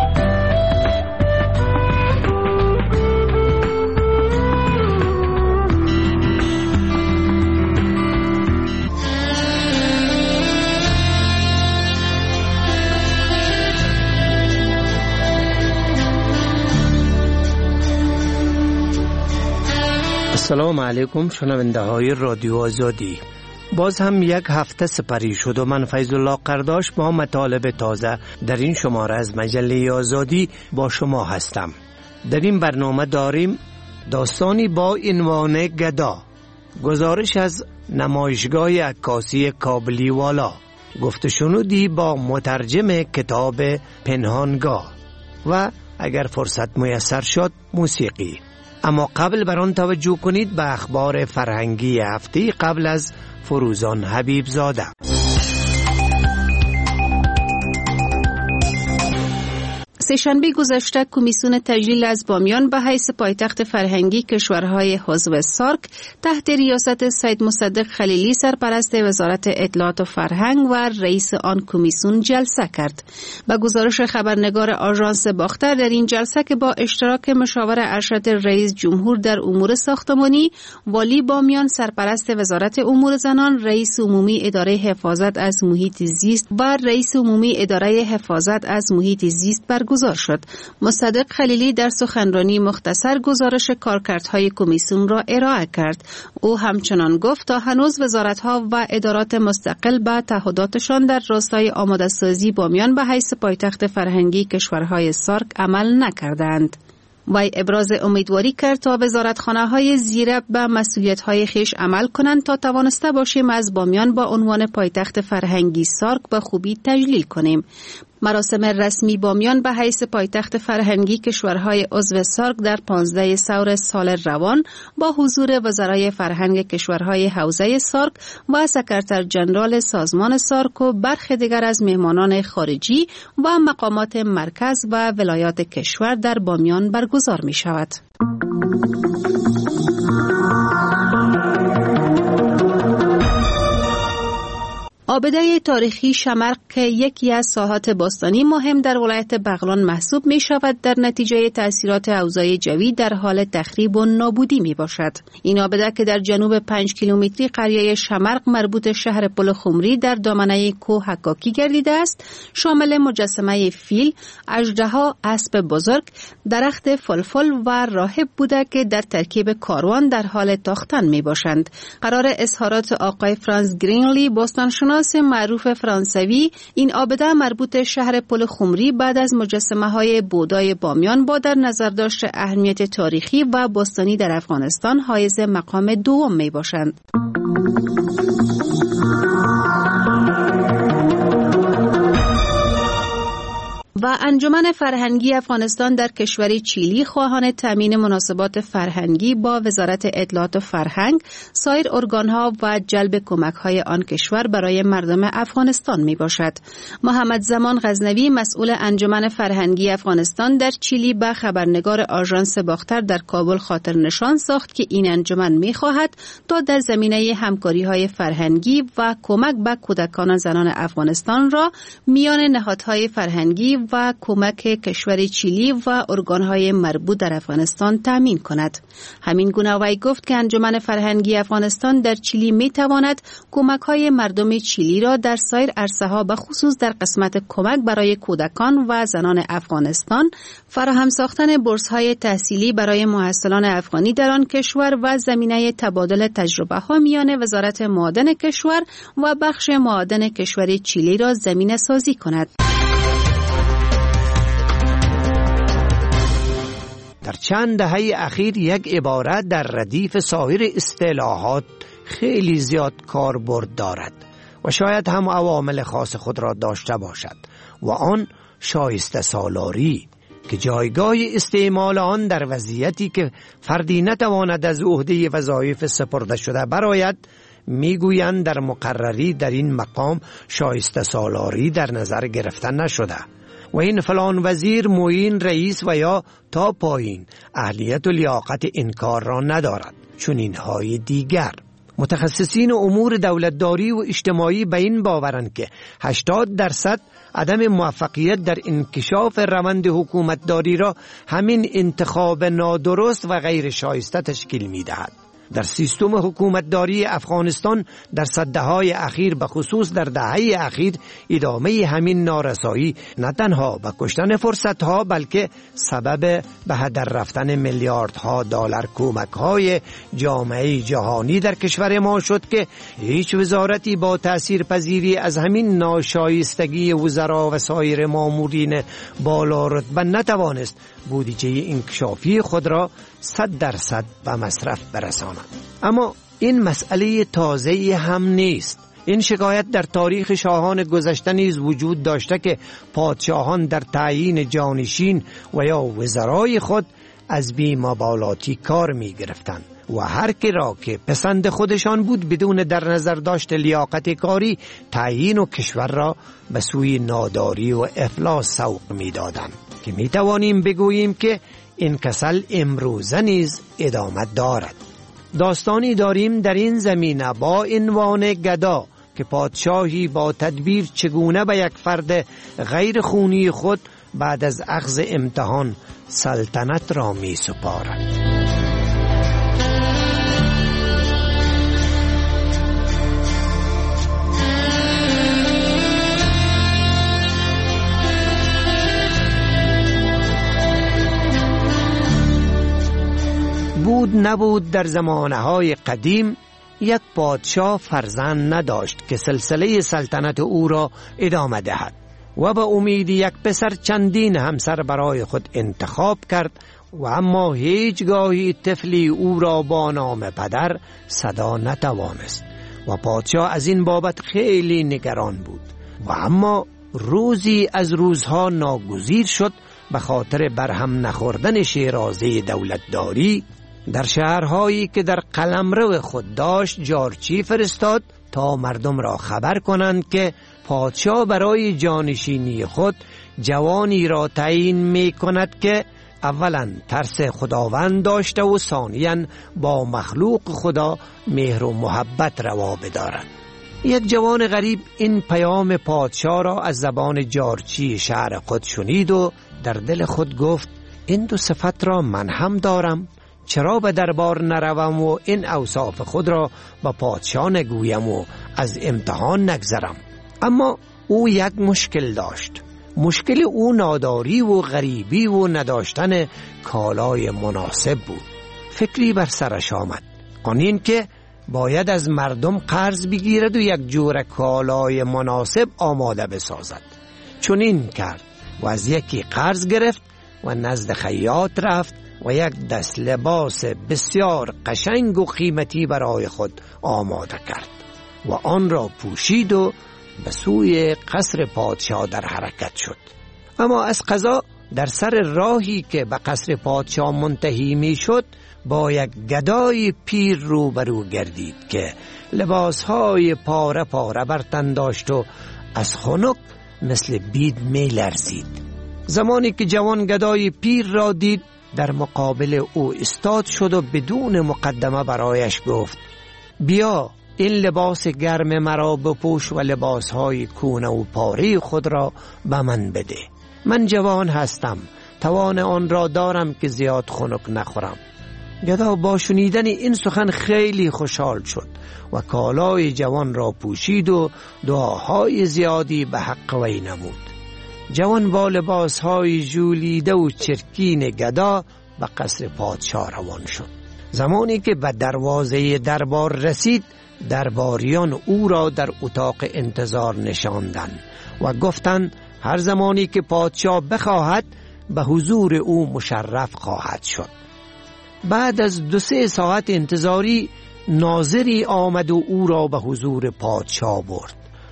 السلام علیکم شنونده های رادیو آزادی. باز هم یک هفته سپری شد و من فیض الله قرداش با مطالب تازه در این شماره از مجله آزادی با شما هستم. در این برنامه داریم داستانی با عنوان گدا، گزارش از نمایشگاه عکاسی کابلی والا، گفت شنودی با مترجم کتاب پنهانگاه و اگر فرصت میسر شد موسیقی. اما قبل بر آن توجه کنید به اخبار فرهنگی هفته قبل از فروزان حبیب زاده. سه‌شنبه گذشته کمیسیون تجلیل از بامیان به حیث پایتخت فرهنگی کشورهای عضو سارک تحت ریاست سید مصدق خلیلی سرپرست وزارت اطلاعات و فرهنگ و رئیس آن کمیسیون جلسه کرد. به گزارش خبرنگار آژانس باختر در این جلسه که با اشتراک مشاور ارشد رئیس جمهور در امور ساختمانی، والی بامیان سرپرست وزارت امور زنان، رئیس عمومی اداره حفاظت از محیط زیست و رئیس عمومی اداره حفاظت از محیط زیست برگزار گزار شد. مصدق خلیلی در سخنرانی مختصر گزارش کارکردهای کمیسیون را ارائه کرد. او همچنان گفت تا هنوز وزارت‌ها و ادارات مستقل به تعهداتشان در راستای آماده‌سازی بامیان به حیث پایتخت فرهنگی کشورهای سارک عمل نکردند. وی ابراز امیدواری کرد تا وزارتخانه‌های زیر به مسئولیت‌های خویش عمل کنند تا توانسته باشیم از بامیان با عنوان پایتخت فرهنگی سارک به خوبی تجلیل کنیم. مراسم رسمی بامیان به حیث پایتخت فرهنگی کشورهای عضو سارک در پانزده سور سال روان با حضور وزرای فرهنگ کشورهای حوزه سارک و سکرتر جنرال سازمان سارک و برخی دیگر از مهمانان خارجی و مقامات مرکز و ولایات کشور در بامیان برگزار می شود. آبده تاریخی شمرق که یکی از ساحات باستانی مهم در ولایت بغلان محسوب می شود در نتیجه تأثیرات اوضاع جوی در حال تخریب و نابودی می باشد. این آبده که در جنوب پنج کیلومتری قریه شمرق مربوط شهر پل خمری در دامنه کوه حکاکی گردیده است، شامل مجسمه فیل، اژدها، اسب بزرگ، درخت فلفل و راهب بوده که در ترکیب کاروان در حال تاختن می باشند. قرار اظهارات آقای فرانس گرینلی، باستانشناس معروف فرانسوی، این آبده مربوط شهر پل خمری بعد از مجسمه های بودای بامیان با در نظر داشت اهمیت تاریخی و باستانی در افغانستان حایز مقام دوم می باشند. و انجمن فرهنگی افغانستان در کشور چیلی خواهان تامین مناسبات فرهنگی با وزارت اطلاعات و فرهنگ، سایر ارگانها و جلب کمک‌های آن کشور برای مردم افغانستان می باشد. محمد زمان غزنوی، مسئول انجمن فرهنگی افغانستان در چیلی، به خبرنگار آژانس باختر در کابل خاطر نشان ساخت که این انجمن می خواهد تا در زمینه همکاری‌های فرهنگی و کمک به کودکان و زنان افغانستان را میان نهادهای فرهنگی و کمک کشور چیلی و ارگانهای مربوط در افغانستان تامین کند. همین گونه وی گفت که انجمن فرهنگی افغانستان در چیلی می تواند کمک‌های مردم چیلی را در سایر عرصه‌ها به خصوص در قسمت کمک برای کودکان و زنان افغانستان، فراهم ساختن بورس‌های تحصیلی برای محصلان افغانی در آن کشور و زمینه تبادل تجربه‌ها میان وزارت معادن کشور و بخش معادن کشور چیلی را زمینه سازی کند. در چند دهه اخیر یک عبارت در ردیف سایر اصطلاحات خیلی زیاد کاربرد دارد و شاید هم عوامل خاص خود را داشته باشد و آن شایسته سالاری که جایگاه استعمال آن در وضعیتی که فردی نتواند از عهده وظایف سپرده شده برآید، میگویند در مقرری در این مقام شایسته سالاری در نظر گرفته نشده و این فلان وزیر، معین، رئیس و یا تا پایین اهلیت و لیاقت این کار را ندارد. چون اینهای دیگر متخصصین امور دولتداری و اجتماعی به این باورند که هشتاد درصد عدم موفقیت در انکشاف روند حکومتداری را همین انتخاب نادرست و غیر شایسته تشکیل می دهد. در سیستم حکومتداری افغانستان در صده‌های اخیر به خصوص در دهه اخیر ادامه همین نارسایی نه تنها به کشتن فرصت‌ها بلکه سبب به هدر رفتن میلیاردها دلار کمک‌های جامعه جهانی در کشور ما شد که هیچ وزارتی با تاثیرپذیری از همین ناشایستگی وزرا و سایر مامورین بالا رتبه نتوانست بودجه انکشافی خود را صد درصد به مصرف برساند. اما این مسئله تازه هم نیست. این شکایت در تاریخ شاهان گذشته نیز وجود داشته که پادشاهان در تعیین جانشین و یا وزرای خود از بی‌مبالاتی کار می گرفتند و هر کی را که پسند خودشان بود بدون در نظر داشت لیاقت کاری تعیین و کشور را به سوی ناداری و افلاس سوق می دادند که می توانیم بگوییم که این کسل امروزه نیز ادامه دارد. داستانی داریم در این زمینه با عنوان گدا که پادشاهی با تدبیر چگونه به یک فرد غیر خونی خود بعد از اخذ امتحان سلطنت را می سپارد. بود نبود در زمانه‌های قدیم یک پادشاه فرزند نداشت که سلسله سلطنت او را ادامه دهد و به امید یک پسر چندین همسر برای خود انتخاب کرد و اما هیچگاهی طفلی او را با نام پدر صدا نتوانست و پادشاه از این بابت خیلی نگران بود و اما روزی از روزها ناگزیر شد به خاطر برهم نخوردن شیرازه دولتداری در شهرهایی که در قلمرو خود داشت جارچی فرستاد تا مردم را خبر کنند که پادشاه برای جانشینی خود جوانی را تعیین می کند که اولا ترس خداوند داشته و ثانیاً با مخلوق خدا مهر و محبت روا بدارد. یک جوان غریب این پیام پادشاه را از زبان جارچی شهر خود شنید و در دل خود گفت این دو صفت را من هم دارم، چرا به دربار نروم و این اوصاف خود را با پادشاه نگویم و از امتحان نگذرم. اما او یک مشکل داشت. مشکل او ناداری و غریبی و نداشتن کالای مناسب بود. فکری بر سرش آمد، آن این که باید از مردم قرض بگیرد و یک جور کالای مناسب آماده بسازد. چنین کرد و از یکی قرض گرفت و نزد خیاط رفت و یک دست لباس بسیار قشنگ و قیمتی برای خود آماده کرد و آن را پوشید و به سوی قصر پادشاه در حرکت شد. اما از قضا در سر راهی که به قصر پادشاه منتهی می شد با یک گدای پیر روبرو گردید که لباسهای پاره پاره بر تن داشت و از خنک مثل بید می لرزید. زمانی که جوان گدای پیر را دید در مقابل او استاد شد و بدون مقدمه برایش گفت بیا این لباس گرم مرا بپوش و لباسهای کونه و پاره خود را به من بده. من جوان هستم، توان آن را دارم که زیاد خنک نخورم. گدا با شنیدن این سخن خیلی خوشحال شد و کالای جوان را پوشید و دعاهای زیادی به حق وی نمود. جوان با لباسهای ژولیده و چرکین گدا به قصر پادشاه روان شد. زمانی که به دروازه دربار رسید درباریان او را در اتاق انتظار نشاندند و گفتند هر زمانی که پادشاه بخواهد به حضور او مشرف خواهد شد. بعد از دو سه ساعت انتظاری ناظری آمد و او را به حضور پادشاه برد.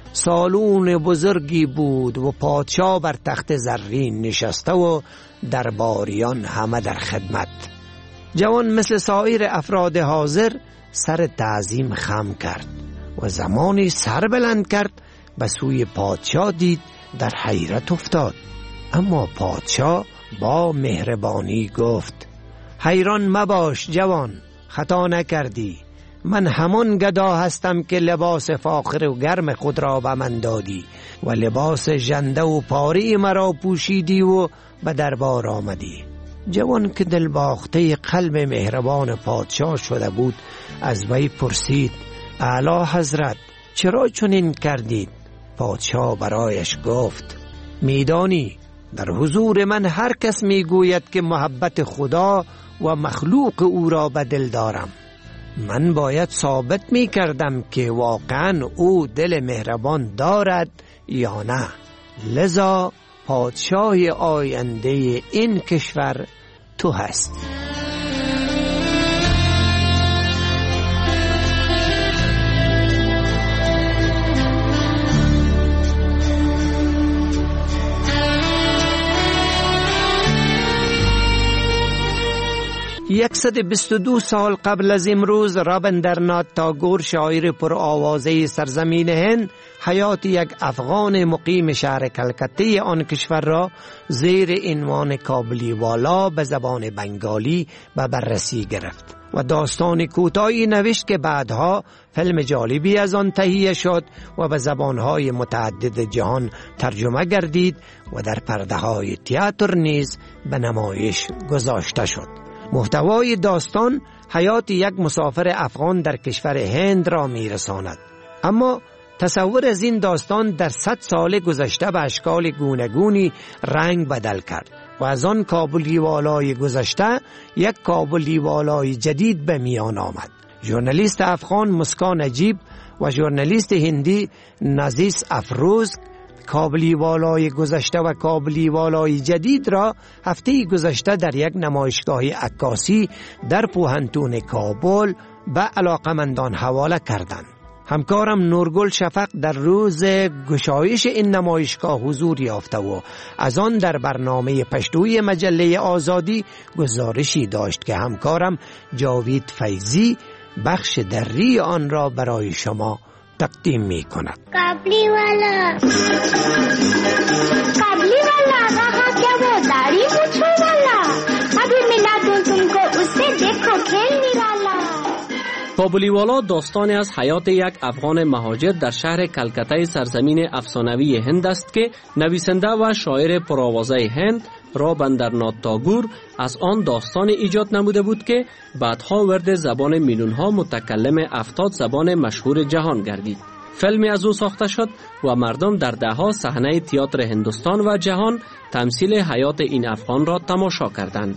سالون بزرگی بود و پادشاه بر تخت زرین نشسته و درباریان همه در خدمت. جوان مثل سایر افراد حاضر سر تعظیم خم کرد و زمانی سر بلند کرد به سوی پادشاه دید در حیرت افتاد. اما پادشاه با مهربانی گفت حیران مباش جوان، خطا نکردی. من همان گدا هستم که لباس فاخر و گرم خود را به من دادی و لباس ژنده و پاره مرا پوشیدی و به دربار آمدی. جوان که دلباخته قلب مهربان پادشاه شده بود از وی پرسید اعلی حضرت چرا چنین کردید؟ پادشاه برایش گفت میدانی در حضور من هر کس میگوید که محبت خدا و مخلوق او را به دل دارم. من باید ثابت می کردم که واقعا او دل مهربان دارد یا نه. لذا پادشاه آینده این کشور تو هستی. یکصد و بیست و دو سال قبل از امروز رابندرنات تاگور شاعر پر آوازه سرزمین هند حیات یک افغان مقیم شهر کلکته آن کشور را زیر عنوان کابلی والا به زبان بنگالی به بررسی گرفت و داستان کوتاهی نوشت که بعدها فیلم جالبی از آن تهیه شد و به زبانهای متعدد جهان ترجمه گردید و در پرده های تئاتر نیز به نمایش گذاشته شد. محتوای داستان حیات یک مسافر افغان در کشور هند را میرساند. اما تصور از این داستان در صد سال گذشته به اشکال گوناگونی رنگ بدل کرد و از آن کابلی والای گذشته یک کابلی والای جدید به میان آمد. ژورنالیست افغان مسکان نجیب و ژورنالیست هندی نزیس افروز کابلی والای گذشته و کابلی والای جدید را هفته گذشته در یک نمایشگاه عکاسی در پوهنتون کابل به علاقمندان حواله کردند. همکارم نورگل شفق در روز گشایش این نمایشگاه حضور یافته و از آن در برنامه پشتوی مجله آزادی گزارشی داشت که همکارم جاوید فیضی بخش دری آن را برای شما تقدیم می کند. काबली वाला काबली वाला रहा क्या वो दाढ़ी मूंछों वाला अभी मिला दूं तुमको उससे देखो खेल निराला کابلیوالا داستانی از حیات یک افغان مهاجر در شهر کلکته سرزمین افسانوی هند است که نویسنده و شاعر پرآوازه هند رابندرنات تاگور از آن داستان ایجاد نموده بود که بعدها ورد زبان میلیون‌ها متکلم هفتاد زبان مشهور جهان گردید. فیلمی از او ساخته شد و مردم در ده‌ها صحنه تئاتر هندوستان و جهان تمثیل حیات این افغان را تماشا کردند.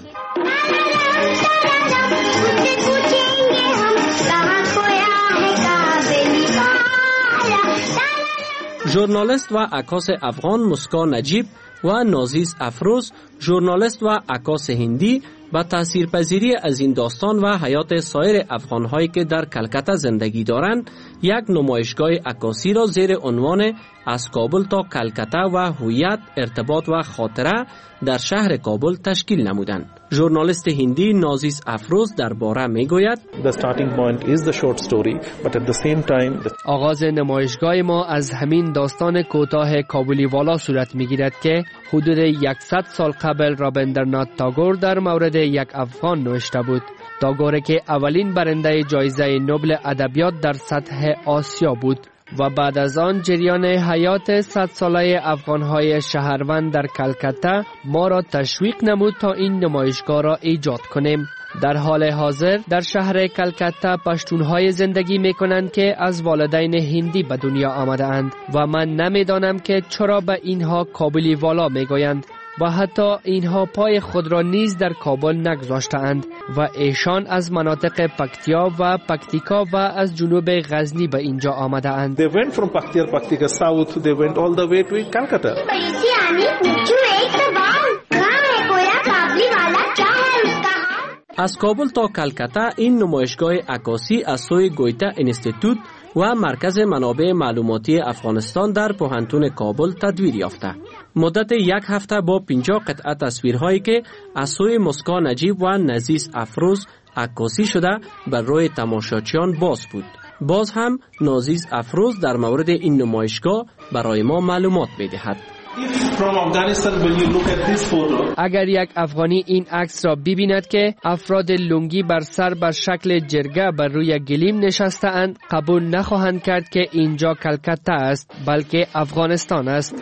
ژورنالیست و عکاس افغان مسکا نجیب و نازیز افروز، ژورنالیست و عکاس هندی، با تاثیرپذیری از این داستان و حیات سایر افغان‌هایی که در کلکته زندگی دارند، یک نمایشگاه عکاسی را زیر عنوان از کابل تا کلکته و هویت، ارتباط و خاطره در شهر کابل تشکیل نمودند. ژورنالیست هندی نازیز افروز درباره میگوید: آغاز نمایشگاه ما از همین داستان کوتاه کابلیوالا صورت میگیرد که حدود صد سال قبل رابندرنات تاگور در مورد یک افغان نوشته بود. تاگور که اولین برنده جایزه نوبل ادبیات در سطح آسیا بود و بعد از آن جریان حیات صد ساله افغان‌های شهروند در کلکته ما را تشویق نمود تا این نمایشگاه را ایجاد کنیم. در حال حاضر در شهر کلکته پشتون‌های زندگی می‌کنند که از والدین هندی به دنیا آمده‌اند و من نمی‌دانم که چرا به اینها کابلیوالا می‌گویند و حتی اینها پای خود را نیز در کابل نگذاشتند و ایشان از مناطق پکتیا و پکتیکا و از جنوب غزنی به اینجا آمده اند. They went from Paktiya, Paktika south, they went all the way to Calcutta. از کابل تا کلکته این نمایشگاه عکاسی از سوی گویتا اینستیتوت و مرکز منابع معلوماتی افغانستان در پوهنتون کابل تدویر یافته. مدت یک هفته با پنجاه قطعه تصویرهایی که از سوی مسکا نجیب و نزیز افروز عکاسی شده بر روی تماشاچیان باز بود. باز هم نازیز افروز در مورد این نمایشگاه برای ما معلومات می‌دهد. اگر یک افغانی این عکس را ببیند که افراد لنگی بر سر بر شکل جرگه بر روی گلیم نشسته اند، قبول نخواهند کرد که اینجا کلکته است، بلکه افغانستان است.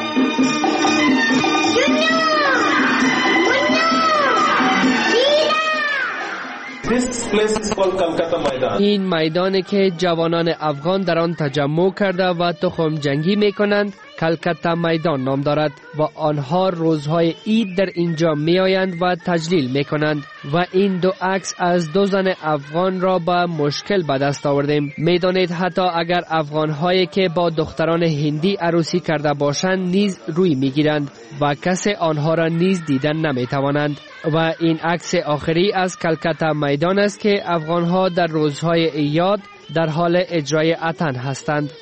این میدانی که جوانان افغان در آن تجمع کرده و تخم جنگی می کنند کلکته میدان نام دارد و آنها روزهای عید در اینجا می آیند و تجلیل می کنند و این دو عکس از دو زن افغان را به مشکل به دست آوردیم. می دانید حتی اگر افغانهایی که با دختران هندی عروسی کرده باشند نیز روی می گیرند و کسی آنها را نیز دیدن نمی توانند. و این عکس آخری از کلکته میدان است که افغانها در روزهای عید در حال اجرای اتن هستند.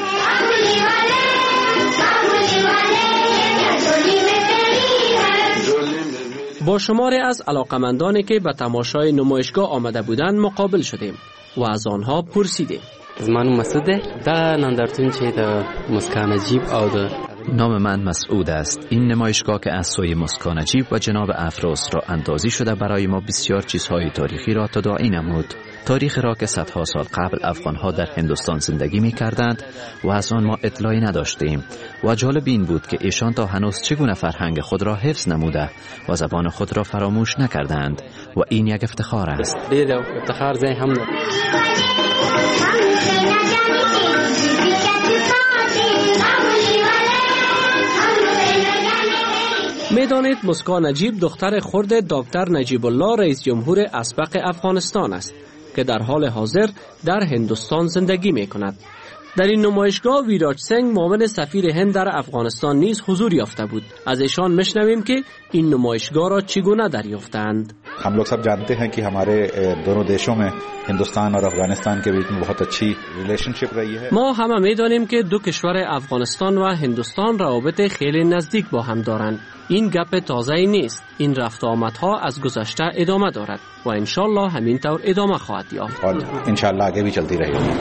با شماری از علاقمندانی که به تماشای نمایشگاه آمده بودند مقابل شدیم و از آنها پرسیدیم. زمانو مسعوده دا نندرتون چه دا مسکا نجیب او دا نام من مسعود است. این نمایشگاه که از سوی مسکا نجیب و جناب افروز را اندازی شده برای ما بسیار چیزهای تاریخی را تداعی نمود. تاریخ را که صدها سال قبل افغانها در هندوستان زندگی می کردند و از آن ما اطلاعی نداشتیم و جالب این بود که ایشان تا هنوز چگونه فرهنگ خود را حفظ نموده و زبان خود را فراموش نکردند و این یک افتخار است. دید افتخار زی هم ده. میدانید مسکا نجیب دختر خرد دکتر نجیب الله رئیس جمهور اسبق افغانستان است که در حال حاضر در هندوستان زندگی می کند. در این نمایشگاه ویراج سنگ معاون سفیر هند در افغانستان نیز حضور یافته بود. از ایشان میشنویم که این نمایشگاه را چگونه دریافتند. हम लोग सब जानते हैं कि हमारे दोनों देशों में हिंदुस्तान और अफगानिस्तान के बीच में बहुत अच्छी रिलेशनशिप रही है. ما همه میدانیم که دو کشور افغانستان و هندوستان روابط خیلی نزدیک با هم دارند. این گپ تازه نیست. این رفت و آمدها از گذشته ادامه دارد و ان شاء الله همینطور ادامه خواهد یافت. और ان شاء الله आगे भी चलती रहेगी.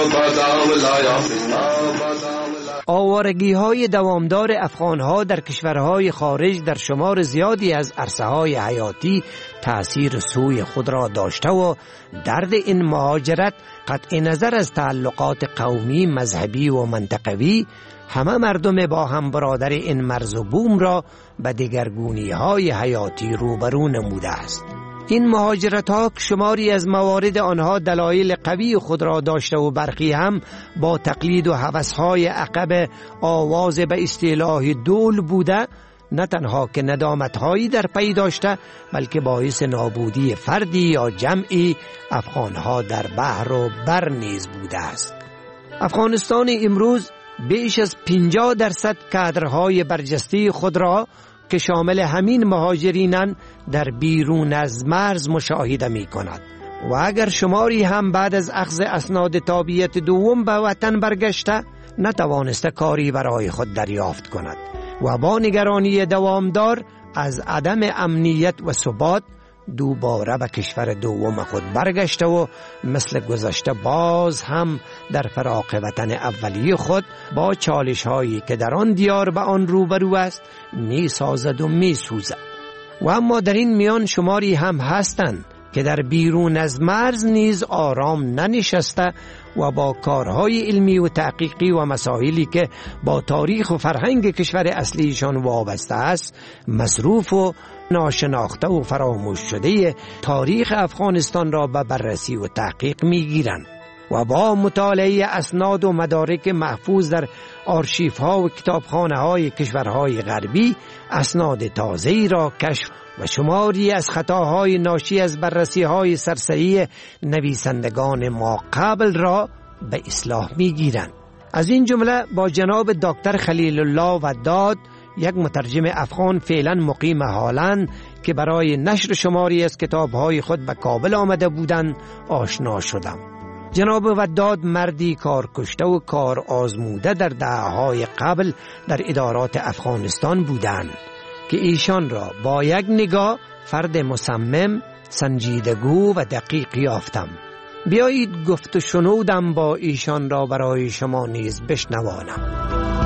آوارگی های دوامدار افغان ها در کشورهای خارج در شمار زیادی از عرصه های حیاتی تأثیر سوی خود را داشته و درد این مهاجرت قطع نظر از تعلقات قومی، مذهبی و منطقوی همه مردم با هم برادر این مرز و بوم را به دگرگونی های حیاتی روبرو نموده است. این مهاجرت ها که شماری از موارد آنها دلایل قوی خود را داشته و برخی هم با تقلید و هوس های عقب آواز به اصطلاح دول بوده، نه تنها که ندامت هایی در پی داشته بلکه باعث نابودی فردی یا جمعی افغان ها در بحر و بر نیز بوده است. افغانستان امروز بیش از پنجاه درصد کادرهای برجسته خود را که شامل همین مهاجرینن در بیرون از مرز مشاهده می کند و اگر شماری هم بعد از اخذ اسناد تابعیت دوم به وطن برگشته نتوانسته کاری برای خود دریافت کند و با نگرانی دوامدار از عدم امنیت و ثبات دوباره به کشور دوم خود برگشته و مثل گذشته باز هم در فراق وطن اولی خود با چالش هایی که در آن دیار به آن روبرو است می سازد و می سوزد. و اما در این میان شماری هم هستند که در بیرون از مرز نیز آرام ننشسته و با کارهای علمی و تحقیقی و مسائلی که با تاریخ و فرهنگ کشور اصلیشان وابسته است مصروف و ناشناخته و فراموش شده تاریخ افغانستان را به بررسی و تحقیق میگیرند و با مطالعه اسناد و مدارک محفوظ در آرشیف ها و کتابخانه های کشورهای غربی اسناد تازه‌ای را کشف و شماری از خطاهای ناشی از بررسی های سرسری نویسندگان ما قبل را به اصلاح میگیرند. از این جمله با جناب دکتر خلیل الله وداد، یک مترجم افغان فعلا مقیم هالند که برای نشر شماری از کتابهای خود به کابل آمده بودند آشنا شدم. جناب وداد مردی کار کشته و کار آزموده در دهه‌های قبل در ادارات افغانستان بودند که ایشان را با یک نگاه فرد مصمم، سنجیدگو و دقیق یافتم. بیایید گفت و شنودم با ایشان را برای شما نیز بشنوانم.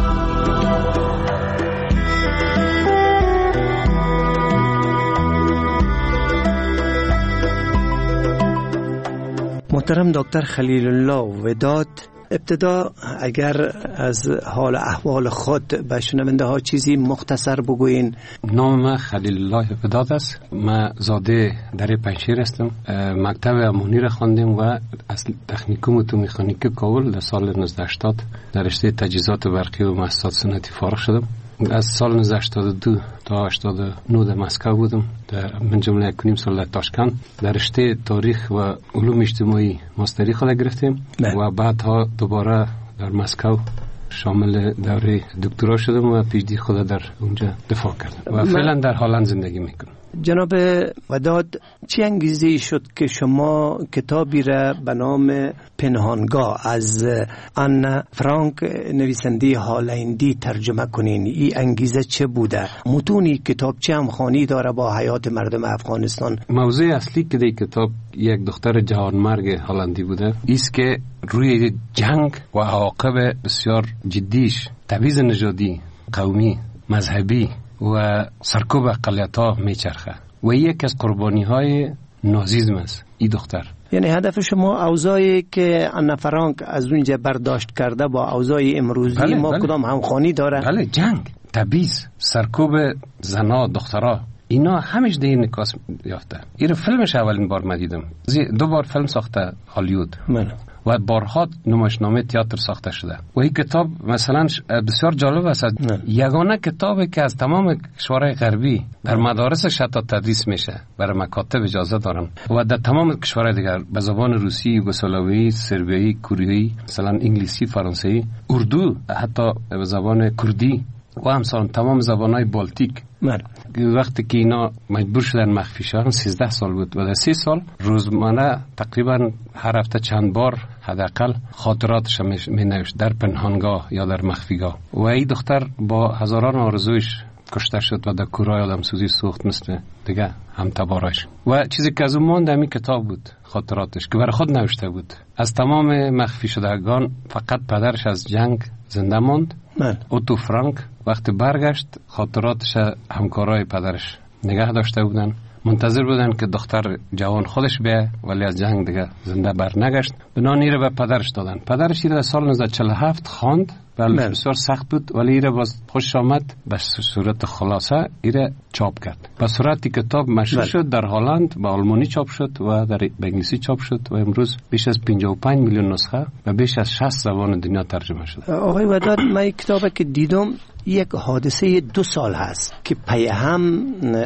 محترم دکتر خلیل الله وداد، ابتدا اگر از حال احوال خود به شنونده ها چیزی مختصر بگوین. نام من خلیل الله وداد است. من زاده در پنجشیر هستم. مکتب امونی را خواندم و از تکنیکوم اتو مکانیک کابل در سال نوزده هشتاد در رشته تجهیزات برقی و مؤسسات صنعتی فارغ شدم. از سال نوزده هشتاد و دو تا هشتاد و نه در مسکو بودم، در من جمله یک و نیم سال در تاشکند در رشته تاریخ و علوم اجتماعی ماستری خود گرفتم و بعدها دوباره در مسکو شامل دوره دکترا شدم و پی اچ دی خود در اونجا دفاع کردم و فعلا در هالند زندگی میکنم. جناب وداد، چه انگیزه شد که شما کتابی را به نام پنهانگاه از آنا فرانک نویسنده هالندی ترجمه کنین؟ این انگیزه چه بوده؟ متونی کتاب چه همخوانی داره با حیات مردم افغانستان؟ موضوع اصلی که در کتاب یک دختر جوانمرگ هالندی بوده ایست که روی جنگ و عواقب بسیار جدیش، تبعیض نژادی، قومی، مذهبی و سرکوب اقلیت‌ها میچرخه و یک از قربانی های نازیسم است این دختر. یعنی هدف شما اوضاعی که آنا فرانک از اونجا برداشت کرده با اوضاع امروزی بله، ما بله. کدام همخوانی داره؟ بله، جنگ، تبعیض، سرکوب زنا، دخترها، اینا همیشه در این نکاس یافته. این فیلمش اولین بار من دیدم. دو بار فیلم ساخته هالیوود بله. و بارها نمایشنامه تئاتر ساخته شده و این کتاب مثلا بسیار جالب است. یگانه کتابی که از تمام کشورهای غربی در مدارسش حتی تدریس میشه، برای مکاتب اجازه دارن و در تمام کشورهای دیگر به زبان روسی، یوگسلاوی، سربیایی، کوریایی، مثلا انگلیسی، فرانسوی، اردو، حتی به زبان کردی و همسان تمام زبانهای بالتیک. من وقتی که اینا مجبور شدن مخفی شدن سیزده سال بود و در سی سال روزانه تقریبا هر هفته چند بار حداقل خاطراتش می نوشت در پنهانگاه یا در مخفیگاه و این دختر با هزاران آرزویش کشته شد و در کورای آدم سوزی سوخت مثل دیگه هم تبارش. و چیزی که از اون مانده همی کتاب بود، خاطراتش که برای خود نوشته بود. از تمام مخفی شدگان فقط پدرش از جنگ زنده ماند. من اوتو فرانک وقتی برگشت خاطراتش همکارای پدرش نگه داشته بودن، منتظر بودن که دختر جوان خودش بیه، ولی از جنگ دیگه زنده بر نگشت. بنان ایره به پدرش دادن. پدرش ایره سال نوزده چهل و هفت خواند، بله بسیار سخت بود، ولی ایره باز خوش آمد، به صورت خلاصه ایره چاپ کرد. به صورتی کتاب مشهور شد، در هلند به آلمانی چاپ شد و در به انگلیسی چاپ شد و امروز بیش از پنجاه و پنج میلیون نسخه و بیش از شصت زبان دنیا ترجمه شده. آقای وداد، من کتابی که دیدم یک حادثه دو سال هست که پی هم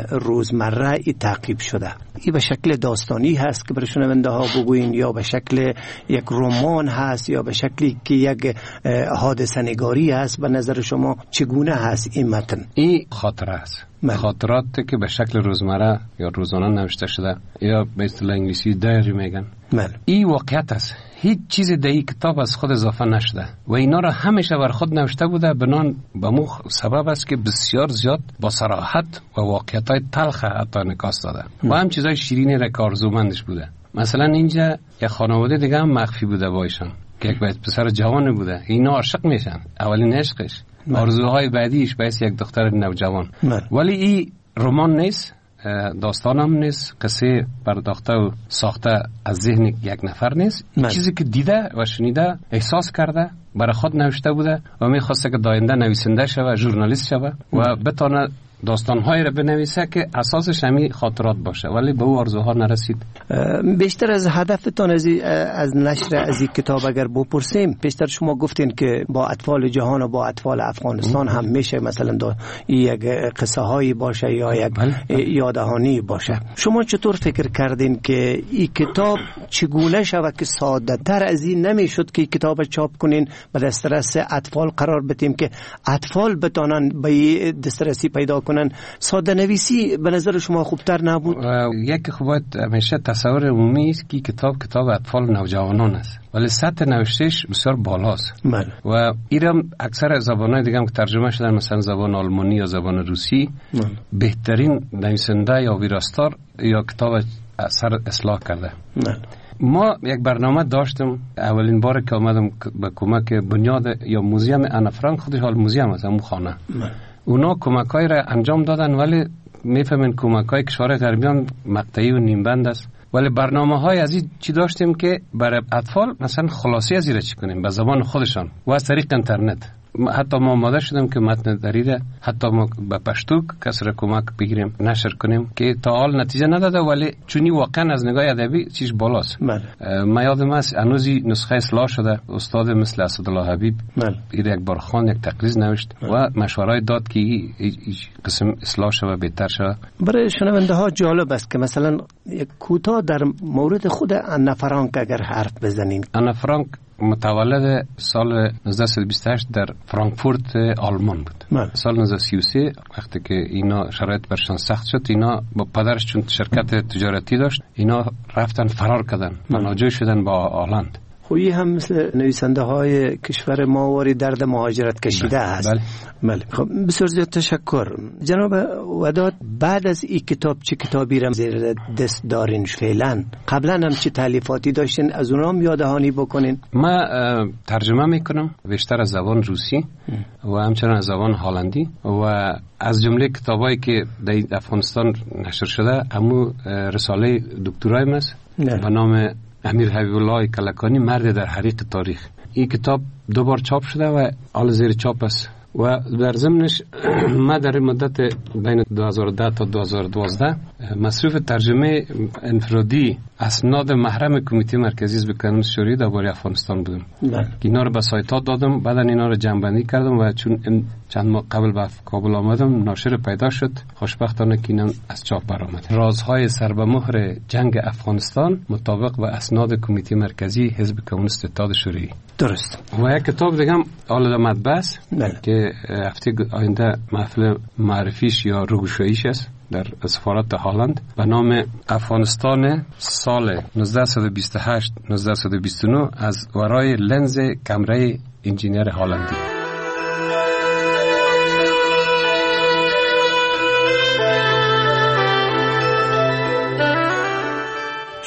روزمره ای تعقیب شده. این به شکل داستانی هست که برای شنونده ها بگوین، یا به شکل یک رمان هست، یا به شکلی که یک حادثه نگاری هست؟ به نظر شما چگونه هست این متن؟ این خاطره است. خاطراتی که به شکل روزمره یا روزانه نوشته شده، یا به اصطلاح انگلیسی دایری میگن. این واقعیت است. هیچ چیز در این کتاب از خود اضافه نشده و اینا را همیشه بر خود نوشته بوده. بنان به مو سبب است که بسیار زیاد با صراحت و واقعیت‌های تلخ حتی نکاس داده و هم چیزای شیرینی را که آرزومندش بوده. مثلا اینجا یک خانواده دیگه هم مخفی بوده با ایشان که یک پسر جوان بوده، اینا عاشق میشن، اولین عشقش، آرزوهای بعدیش باعث یک دختر نوجوان. ولی این رمان نیست، داستان هم نیست، قصه پرداخته و ساخته از ذهن یک نفر نیست. چیزی که دیده و شنیده، احساس کرده، برای خود نوشته بوده و میخواسته که داینده نویسنده شوه، ژورنالیست شوه و بتونه داستان‌هایی را بنویسه که اساسش همین خاطرات باشه، ولی به او آرزوها نرسید. بیشتر از هدفتان از از نشر از این کتاب اگر بپرسیم، بیشتر شما گفتین که با اطفال جهان و با اطفال افغانستان هم میشه مثلا یک قصه هایی باشه یا یک یادهانی باشه. شما چطور فکر کردین که این کتاب چگونه شود که ساده تر از این نمیشد که این کتاب چاپ کنین و دسترس اطفال قرار بدیم که اطفال بتونن به دسترسی پیدا کنن؟ ساده نویسی به نظر شما خوبتر نبود؟ یک خوب باید همیشه تصور عمومی است که کتاب کتاب اطفال نوجوانان است، ولی سطح نوشتهش بسیار بالاست. بله. و ایرم اکثر زبان‌های دیگه هم که ترجمه شدن، مثلا زبان آلمانی یا زبان روسی، بله. بهترین نویسنده یا ویراستار یا کتاب اثر اصلاح کرده. بله. ما یک برنامه داشتم اولین بار که آمدم به کمک بنیاد یا موزیم انا فرانک، خودش حال موزیم است، همون خانه. بله. اونا کمک‌های را انجام دادن، ولی میفهمین کمک‌های کشور غربیان مقطعی و نیمبند است. ولی برنامه‌های از این چی داشتیم که برای اطفال مثلا خلاصی از این چی کنیم به زبان خودشان و از طریق اینترنت. حتی ما آماده شدیم که متن دریده حتی ما به پشتو کس را کمک بگیریم نشر کنیم که تا حال نتیجه نداده، ولی چونی واقعا از نگاه ادبی چیز بالاست. من یادم است هنوزی نسخه اصلاح شده، استاد مثل اسدالله حبیب این یک بار خوان یک تقریض نوشت و مشورای داد که این قسم اصلاح شده بهتر شده. برای شنونده ها جالب است که مثلا یک کوتاه در مورد خود انا فرانک اگر حرف بزنیم. انا فرانک متولد سال نوزده بیست و هشت در فرانکفورت آلمان بود. من. سال نوزده سی و سه وقتی که اینا شرایط برشان سخت شد، اینا با پدرش چون شرکت تجارتی داشت، اینا رفتن فرار کردن، پناهجوی شدن با هلند. خویی هم مثل نویسنده های کشور ما واری درد مهاجرت کشیده هست. بله. بله. خب بسیار زیاد تشکر جناب وداد. بعد از این کتاب چه کتابی را زیر دست دارین فعلا؟ قبلا هم چه تالیفاتی داشتین؟ از اونها هم یادهانی بکنین. ما ترجمه میکنم بیشتر از زبان روسی و همچنان از زبان هلندی و از جمله کتابایی که در افغانستان نشر شده همو رساله دکترایم است به نام امیر حبیب الله کلکانی، مرد در حریق تاریخ. این کتاب دو بار چاپ شده و حال زیر چاپ است و در ضمنش ما در مدت بین دو هزار و ده تا دو هزار و دوازده مصروف ترجمه انفرادی اسناد محرم کمیته مرکزی حزب کمونیست شوروی درباره افغانستان بودم. اینا رو به سایت ها دادم، بعدا اینا رو جمع‌بندی کردم و چون چند ماه قبل به کابل آمدم ناشر پیدا شد، خوشبختانه که اینا از چاپ برآمد. رازهای سر به مهر جنگ افغانستان مطابق به اسناد کمیته مرکزی حزب کمونیست اتحاد شوروی. درست. و یک کتاب دیگه هم آل مطبع است که هفته آینده محفل معرفیش یا روگشاییش است در سفارت هلند به نام افغانستان سال نوزده بیست و هشت نوزده بیست و نه از ورای لنز کمره انجینیر هلندی.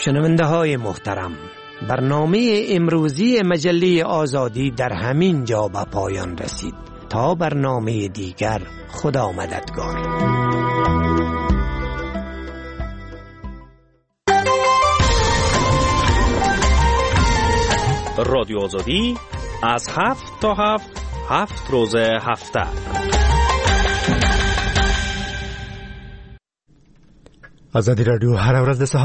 شنونده های محترم، برنامه امروزی مجله آزادی در همین جا به پایان رسید. تا برنامه دیگر، خدا مددگار. رادیو آزادی از هفت تا هفت هفت روز هفته. آزادی رادیو هر ورځ د